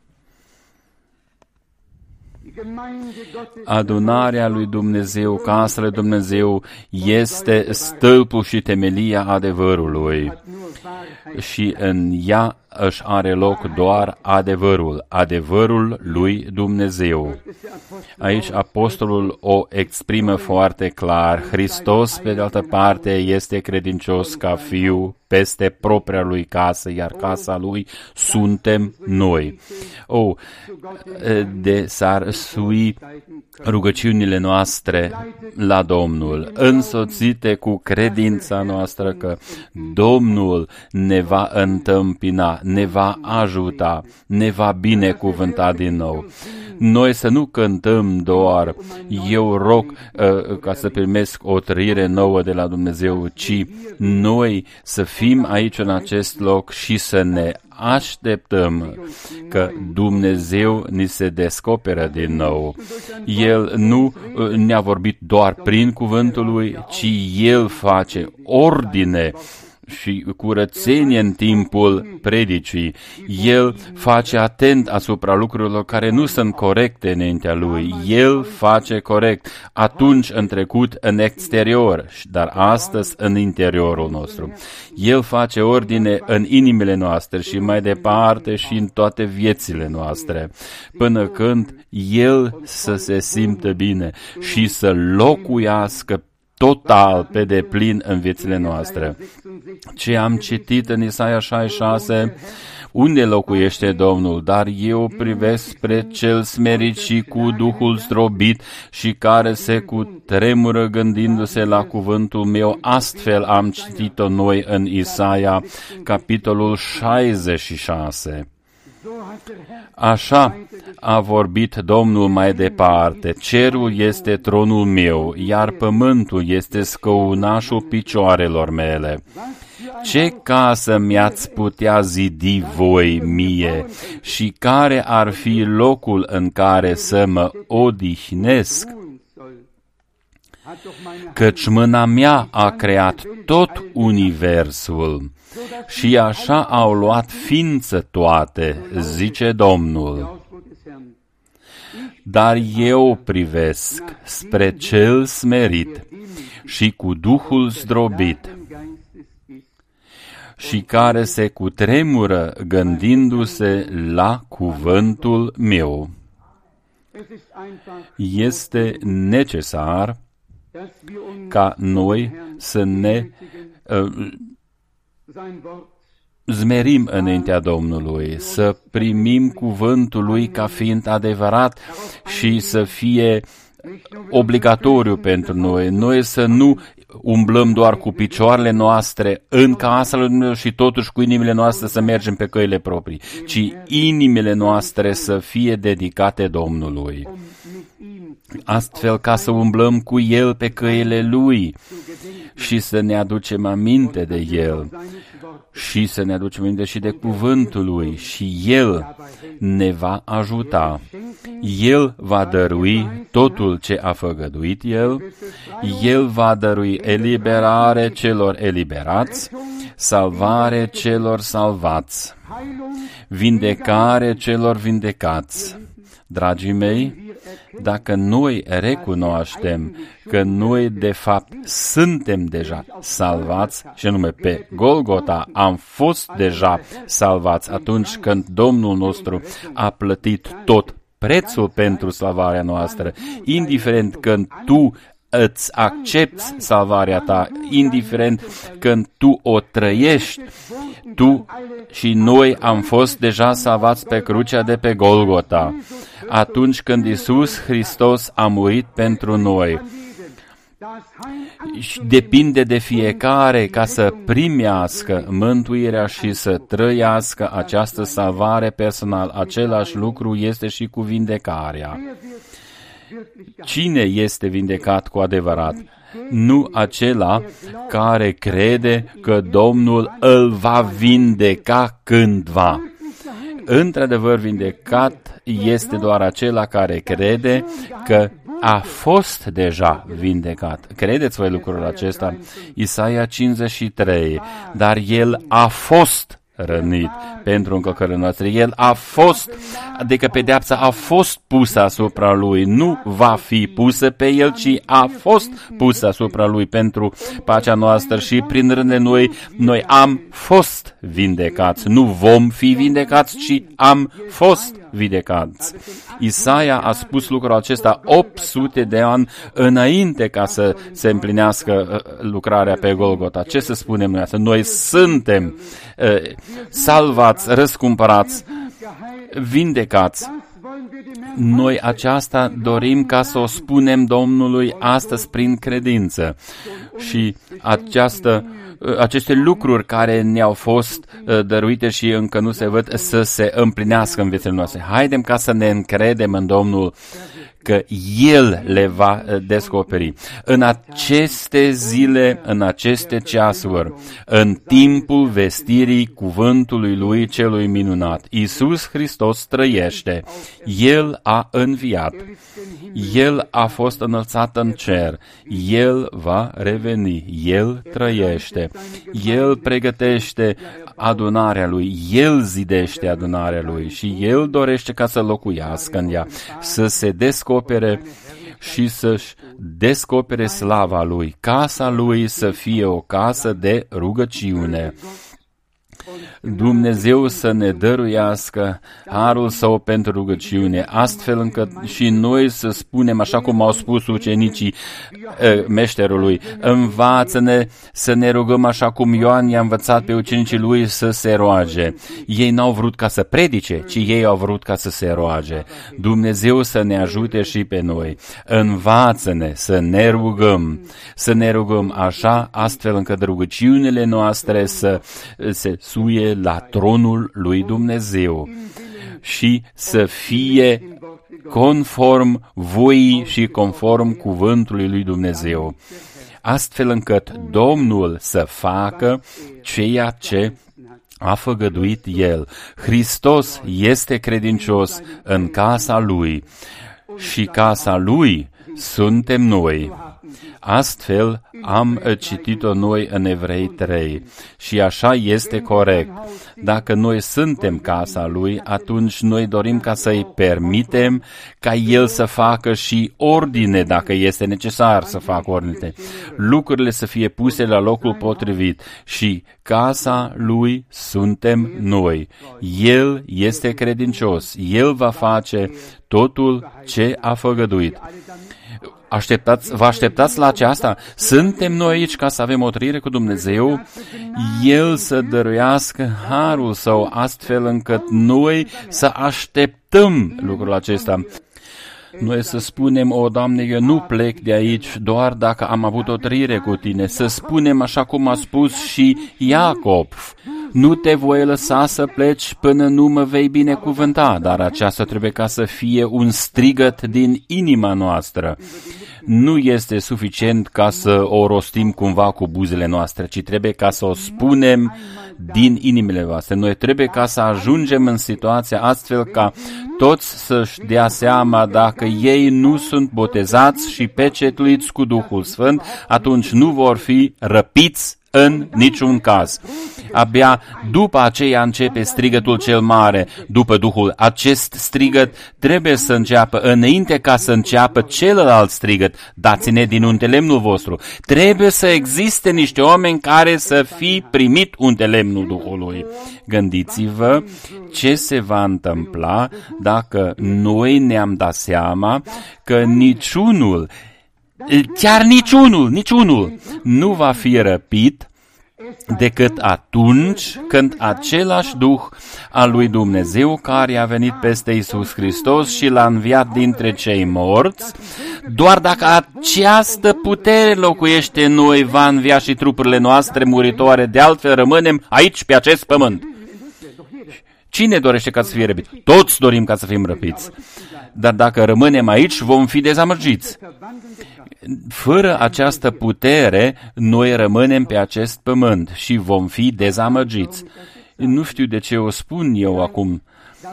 Adunarea lui Dumnezeu, casa lui Dumnezeu, este stâlpul și temelia adevărului și în ea își are loc doar adevărul, adevărul lui Dumnezeu. Aici apostolul o exprimă foarte clar. Hristos, pe de altă parte, este credincios ca fiu peste propria lui casă, iar casa lui suntem noi. Oh, de s-ar sui rugăciunile noastre la Domnul, însoțite cu credința noastră că Domnul ne va întâmpina, ne va ajuta, ne va binecuvânta din nou. Noi să nu cântăm doar, eu rog uh, ca să primesc o trăire nouă de la Dumnezeu, ci noi să fim aici în acest loc și să ne așteptăm că Dumnezeu ni se descoperă din nou. El nu ne-a vorbit doar prin cuvântul Lui, ci El face ordine și curățenie în timpul predicii. El face atent asupra lucrurilor care nu sunt corecte înaintea Lui. El face corect atunci în trecut în exterior, dar astăzi în interiorul nostru. El face ordine în inimile noastre și mai departe și în toate viețile noastre, până când El să se simtă bine și să locuiască total, pe deplin în viețile noastre. Ce am citit în Isaia șaizeci și șase, unde locuiește Domnul, dar eu privesc spre cel smerit și cu Duhul zdrobit și care se cutremură gândindu-se la cuvântul meu. Astfel am citit-o noi în Isaia, capitolul șaizeci și șase. Așa a vorbit Domnul mai departe, cerul este tronul meu, iar pământul este scăunașul picioarelor mele. Ce casă mi-ați putea zidi voi mie și care ar fi locul în care să mă odihnesc? Căci mâna mea a creat tot universul și așa au luat ființă toate, zice Domnul. Dar eu privesc spre cel smerit și cu Duhul zdrobit și care se cutremură gândindu-se la cuvântul meu. Este necesar ca noi să ne uh, zmerim înaintea Domnului, să primim cuvântul Lui ca fiind adevărat și să fie obligatoriu pentru noi. Noi să nu umblăm doar cu picioarele noastre în casa lui Dumnezeu și totuși cu inimile noastre să mergem pe căile proprii, ci inimile noastre să fie dedicate Domnului. Astfel ca să umblăm cu El pe căile Lui și să ne aducem aminte de El și să ne aducem aminte și de cuvântul Lui și El ne va ajuta. El va dărui totul ce a făgăduit El, El va dărui eliberare celor eliberați, salvare celor salvați, vindecare celor vindecați, Dragii mei, dacă noi recunoaștem că noi de fapt suntem deja salvați, și anume pe Golgota am fost deja salvați atunci când Domnul nostru a plătit tot prețul pentru salvarea noastră, indiferent când tu îți accepti salvarea ta, indiferent când tu o trăiești, tu și noi am fost deja salvați pe crucea de pe Golgota, atunci când Iisus Hristos a murit pentru noi. Depinde de fiecare ca să primească mântuirea și să trăiască această salvare personală. Același lucru este și cu vindecarea. Cine este vindecat cu adevărat? Nu acela care crede că Domnul îl va vindeca cândva. Într-adevăr, vindecat este doar acela care crede că a fost deja vindecat. Credeți voi lucrul acesta? Isaia cincizeci și trei. Dar el a fost rănit pentru încălcările noastre. El a fost, adică pedeapsa a fost pusă asupra lui. Nu va fi pusă pe el, ci a fost pusă asupra lui pentru pacea noastră și prin rândul noi, noi am fost vindecați. Nu vom fi vindecați, ci am fost vindecați. Isaia a spus lucrul acesta opt sute de ani înainte ca să se împlinească lucrarea pe Golgota. Ce să spunem noi asta? Noi suntem uh, salvați, răscumpărați, vindecați. Noi aceasta dorim ca să o spunem Domnului astăzi prin credință. Și această aceste lucruri care ne-au fost uh, dăruite și încă nu se văd să se împlinească în viețile noastre. Haidem ca să ne încredem în Domnul că El le va uh, descoperi. În aceste zile, în aceste ceasuri, în timpul vestirii cuvântului Lui celui minunat, Iisus Hristos trăiește. El a înviat. El a fost înălțat în cer. El va reveni. El trăiește. El pregătește adunarea Lui. El zidește adunarea Lui și El dorește ca să locuiască în ea, să se descopere și să-și descopere slava Lui. Casa Lui să fie o casă de rugăciune. Dumnezeu să ne dăruiască harul Său pentru rugăciune, astfel încât și noi să spunem, așa cum au spus ucenicii uh, meșterului, învață-ne să ne rugăm așa cum Ioan i-a învățat pe ucenicii lui să se roage. Ei n-au vrut ca să predice, ci ei au vrut ca să se roage. Dumnezeu să ne ajute și pe noi. Învață-ne să ne rugăm, să ne rugăm așa, astfel încât rugăciunile noastre să se suie la tronul lui Dumnezeu și să fie conform voii și conform cuvântului lui Dumnezeu, astfel încât Domnul să facă ceea ce a făgăduit El. Hristos este credincios în casa Lui și casa Lui suntem noi. Astfel am citit-o noi în Evrei trei și așa este corect. Dacă noi suntem casa Lui, atunci noi dorim ca să-i permitem ca El să facă și ordine, dacă este necesar să facă ordine. Lucrurile să fie puse la locul potrivit și casa Lui suntem noi. El este credincios. El va face totul ce a făgăduit. Așteptați, vă așteptați la aceasta? Suntem noi aici ca să avem o trăire cu Dumnezeu, El să dăruiască harul Său astfel încât noi să așteptăm lucrul acesta. Noi să spunem, o, Doamne, eu nu plec de aici doar dacă am avut o trăire cu Tine. Să spunem așa cum a spus și Iacob, nu te voi lăsa să pleci până nu mă vei binecuvânta, dar aceasta trebuie ca să fie un strigăt din inima noastră. Nu este suficient ca să o rostim cumva cu buzele noastre, ci trebuie ca să o spunem din inimile voastre. Noi trebuie ca să ajungem în situația astfel ca toți să-și dea seama dacă ei nu sunt botezați și pecetuiți cu Duhul Sfânt, atunci nu vor fi răpiți în niciun caz. Abia după aceea începe strigătul cel mare, după Duhul. Acest strigăt trebuie să înceapă înainte ca să înceapă celălalt strigăt, dați-ne din untelemnul vostru. Trebuie să existe niște oameni care să fi primit untelemnul Duhului. Gândiți-vă ce se va întâmpla dacă noi ne-am dat seama că niciunul, chiar niciunul, niciunul nu va fi răpit decât atunci când același Duh al lui Dumnezeu care a venit peste Iisus Hristos și l-a înviat dintre cei morți, doar dacă această putere locuiește în noi, va învia și trupurile noastre muritoare, de altfel rămânem aici pe acest pământ. Cine dorește ca să fie răpit? Toți dorim ca să fim răpiți. Dar dacă rămânem aici, vom fi dezamăgiți. Fără această putere, noi rămânem pe acest pământ și vom fi dezamăgiți. Nu știu de ce o spun eu acum.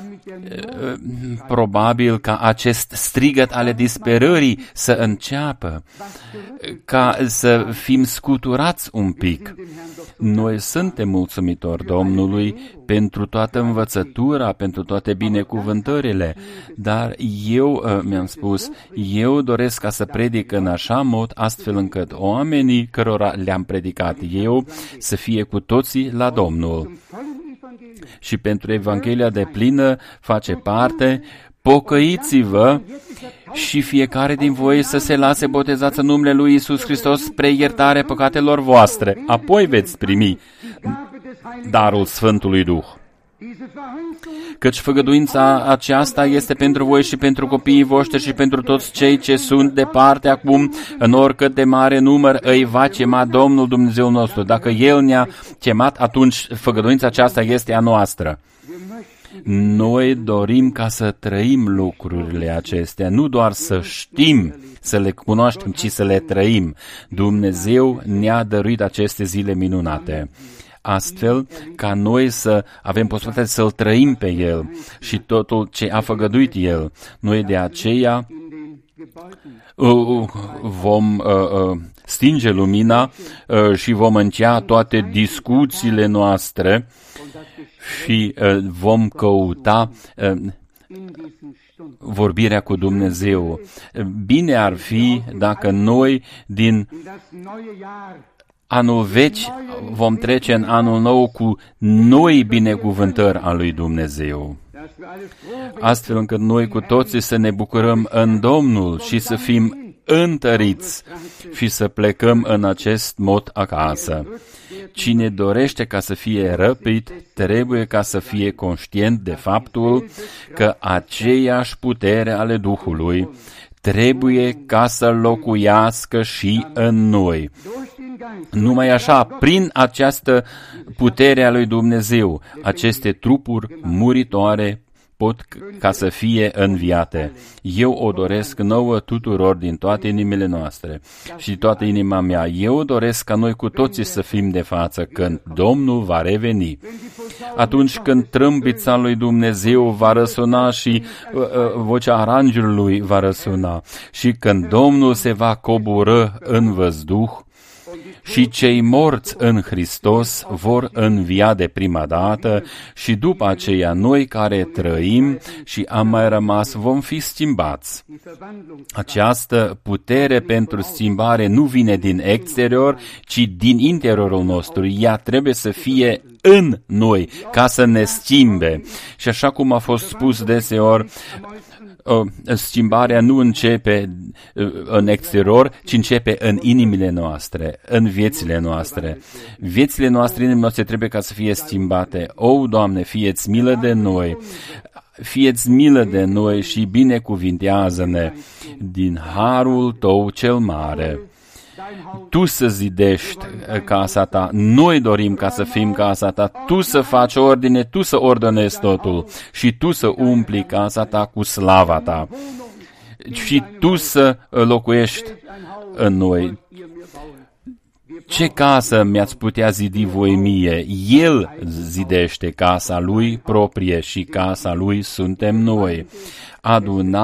Probabil ca acest strigăt ale disperării să înceapă, ca să fim scuturați un pic. Noi suntem mulțumitori Domnului pentru toată învățătura, pentru toate binecuvântările, dar eu mi-am spus, eu doresc ca să predic în așa mod, astfel încât oamenii cărora le-am predicat eu să fie cu toții la Domnul. Și pentru Evanghelia de plină face parte, pocăiți-vă și fiecare din voi să se lase botezați în numele lui Iisus Hristos spre iertarea păcatelor voastre. Apoi veți primi darul Sfântului Duh. Căci făgăduința aceasta este pentru voi și pentru copiii voștri și pentru toți cei ce sunt departe acum, în oricât de mare număr îi va chema Domnul Dumnezeu nostru. Dacă El ne-a chemat, atunci făgăduința aceasta este a noastră. Noi dorim ca să trăim lucrurile acestea, nu doar să știm, să le cunoaștem, ci să le trăim. Dumnezeu ne-a dăruit aceste zile minunate, astfel ca noi să avem posibilitatea să-L trăim pe El și totul ce a făgăduit El. Noi de aceea vom stinge lumina și vom încheia toate discuțiile noastre și vom căuta vorbirea cu Dumnezeu. Bine ar fi dacă noi din anul vechi vom trece în anul nou cu noi binecuvântări a lui Dumnezeu, astfel încât noi cu toții să ne bucurăm în Domnul și să fim întăriți și să plecăm în acest mod acasă. Cine dorește ca să fie răpit, trebuie ca să fie conștient de faptul că aceeași putere ale Duhului trebuie ca să locuiască și în noi. Numai așa, prin această putere a lui Dumnezeu, aceste trupuri muritoare pot ca să fie înviate. Eu o doresc nouă tuturor din toate inimile noastre și toată inima mea. Eu doresc ca noi cu toții să fim de față când Domnul va reveni. Atunci când trâmbița lui Dumnezeu va răsuna și uh, uh, vocea arangelului va răsuna și când Domnul se va coborî în văzduh, și cei morți în Hristos vor învia de prima dată și după aceea noi care trăim și am mai rămas vom fi schimbați. Această putere pentru schimbare nu vine din exterior, ci din interiorul nostru. Ea trebuie să fie în noi ca să ne schimbe. Și așa cum a fost spus deseori, schimbarea nu începe în exterior, ci începe în inimile noastre, în viețile noastre. Viețile noastre, inimile noastre trebuie ca să fie schimbate. O, Doamne, fie-ți milă de noi, fie-ți milă de noi și binecuvintează-ne din harul Tău cel mare. Tu să zidești casa Ta, noi dorim ca să fim casa Ta, Tu să faci ordine, Tu să ordonezi totul și Tu să umpli casa Ta cu slava Ta și Tu să locuiești în noi. Ce casă mi-ați putea zidi voi mie? El zidește casa Lui proprie și casa Lui suntem noi.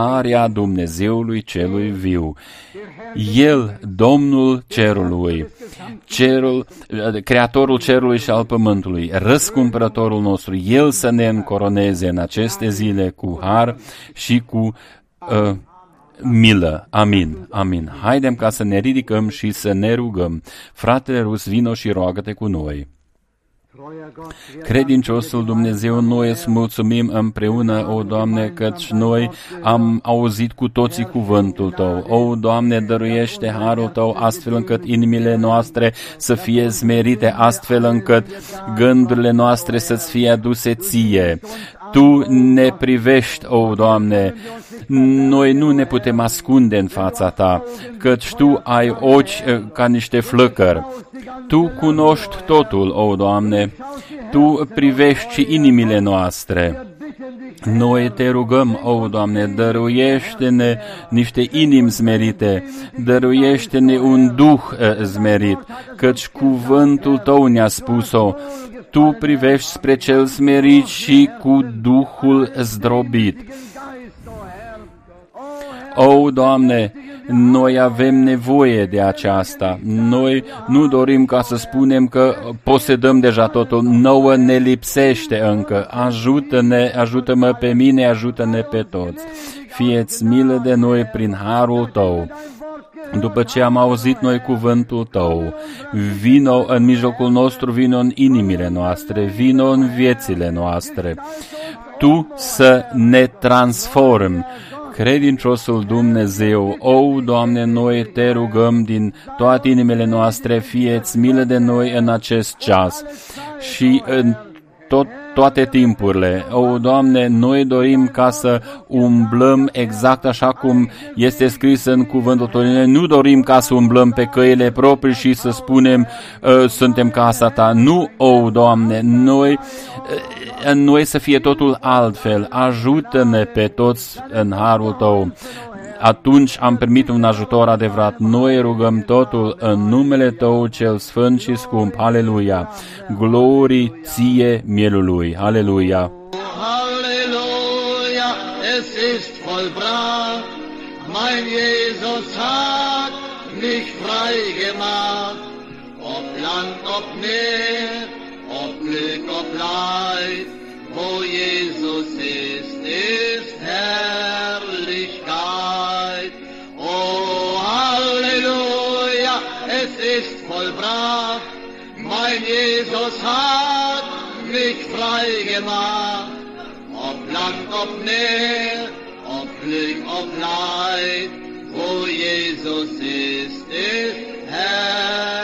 Adunarea Dumnezeului celui viu. El, Domnul cerului, cerul, Creatorul cerului și al pământului, răscumpărătorul nostru, El să ne încoroneze în aceste zile cu har și cu uh, milă. Amin. Amin. Haidem ca să ne ridicăm și să ne rugăm. Fratele Rus, vino și roagă-te cu noi. Credinciosul Dumnezeu, noi îți mulțumim împreună, o Doamne, căci noi am auzit cu toții cuvântul Tău. O Doamne, dăruiește harul Tău astfel încât inimile noastre să fie smerite, astfel încât gândurile noastre să-ți fie aduse Ție. Tu ne privești, o Doamne, noi nu ne putem ascunde în fața Ta, căci Tu ai ochi ca niște flăcări. Tu cunoști totul, o Doamne, Tu privești și inimile noastre. Noi Te rugăm, o Doamne, dăruiește-ne niște inimi smerite, dăruiește-ne un duh smerit, căci cuvântul Tău ne-a spus-o. Tu privești spre cel smerit și cu Duhul zdrobit. O, Doamne, noi avem nevoie de aceasta. Noi nu dorim ca să spunem că posedăm deja totul. Nouă ne lipsește încă. Ajută-ne, ajută-mă pe mine, ajută-ne pe toți. Fie-ți milă de noi prin harul Tău. După ce am auzit noi cuvântul Tău, vino în mijlocul nostru, vino în inimile noastre, vino în viețile noastre. Tu să ne transformi. Credinciosul Dumnezeu, o, Doamne, noi Te rugăm din toate inimile noastre, fie-ți milă de noi în acest ceas și în tot, toate timpurile. O, Doamne, noi dorim ca să umblăm exact așa cum este scris în cuvântul Tău. Noi nu dorim ca să umblăm pe căile proprii și să spunem uh, suntem casa Ta. Nu, o, Doamne, noi, uh, în noi să fie totul altfel. Ajută-ne pe toți în harul Tău. Atunci am primit un ajutor adevărat. Noi rugăm totul în numele Tău cel sfânt și scump. Aleluia! Glorii Ție mielului. Aleluia! Halleluja, es ist vollbracht. Mein Jesus hat mich frei gemacht. Ob Land, ob Meer, ob Glück, ob Leid, wo Jesus ist, ist Herrlichkeit. Oh, Halleluja, es ist vollbracht. Mein Jesus hat mich frei gemacht. Ob Land, ob Meer, ob Glück, ob Leid, wo Jesus ist, ist Herrlichkeit.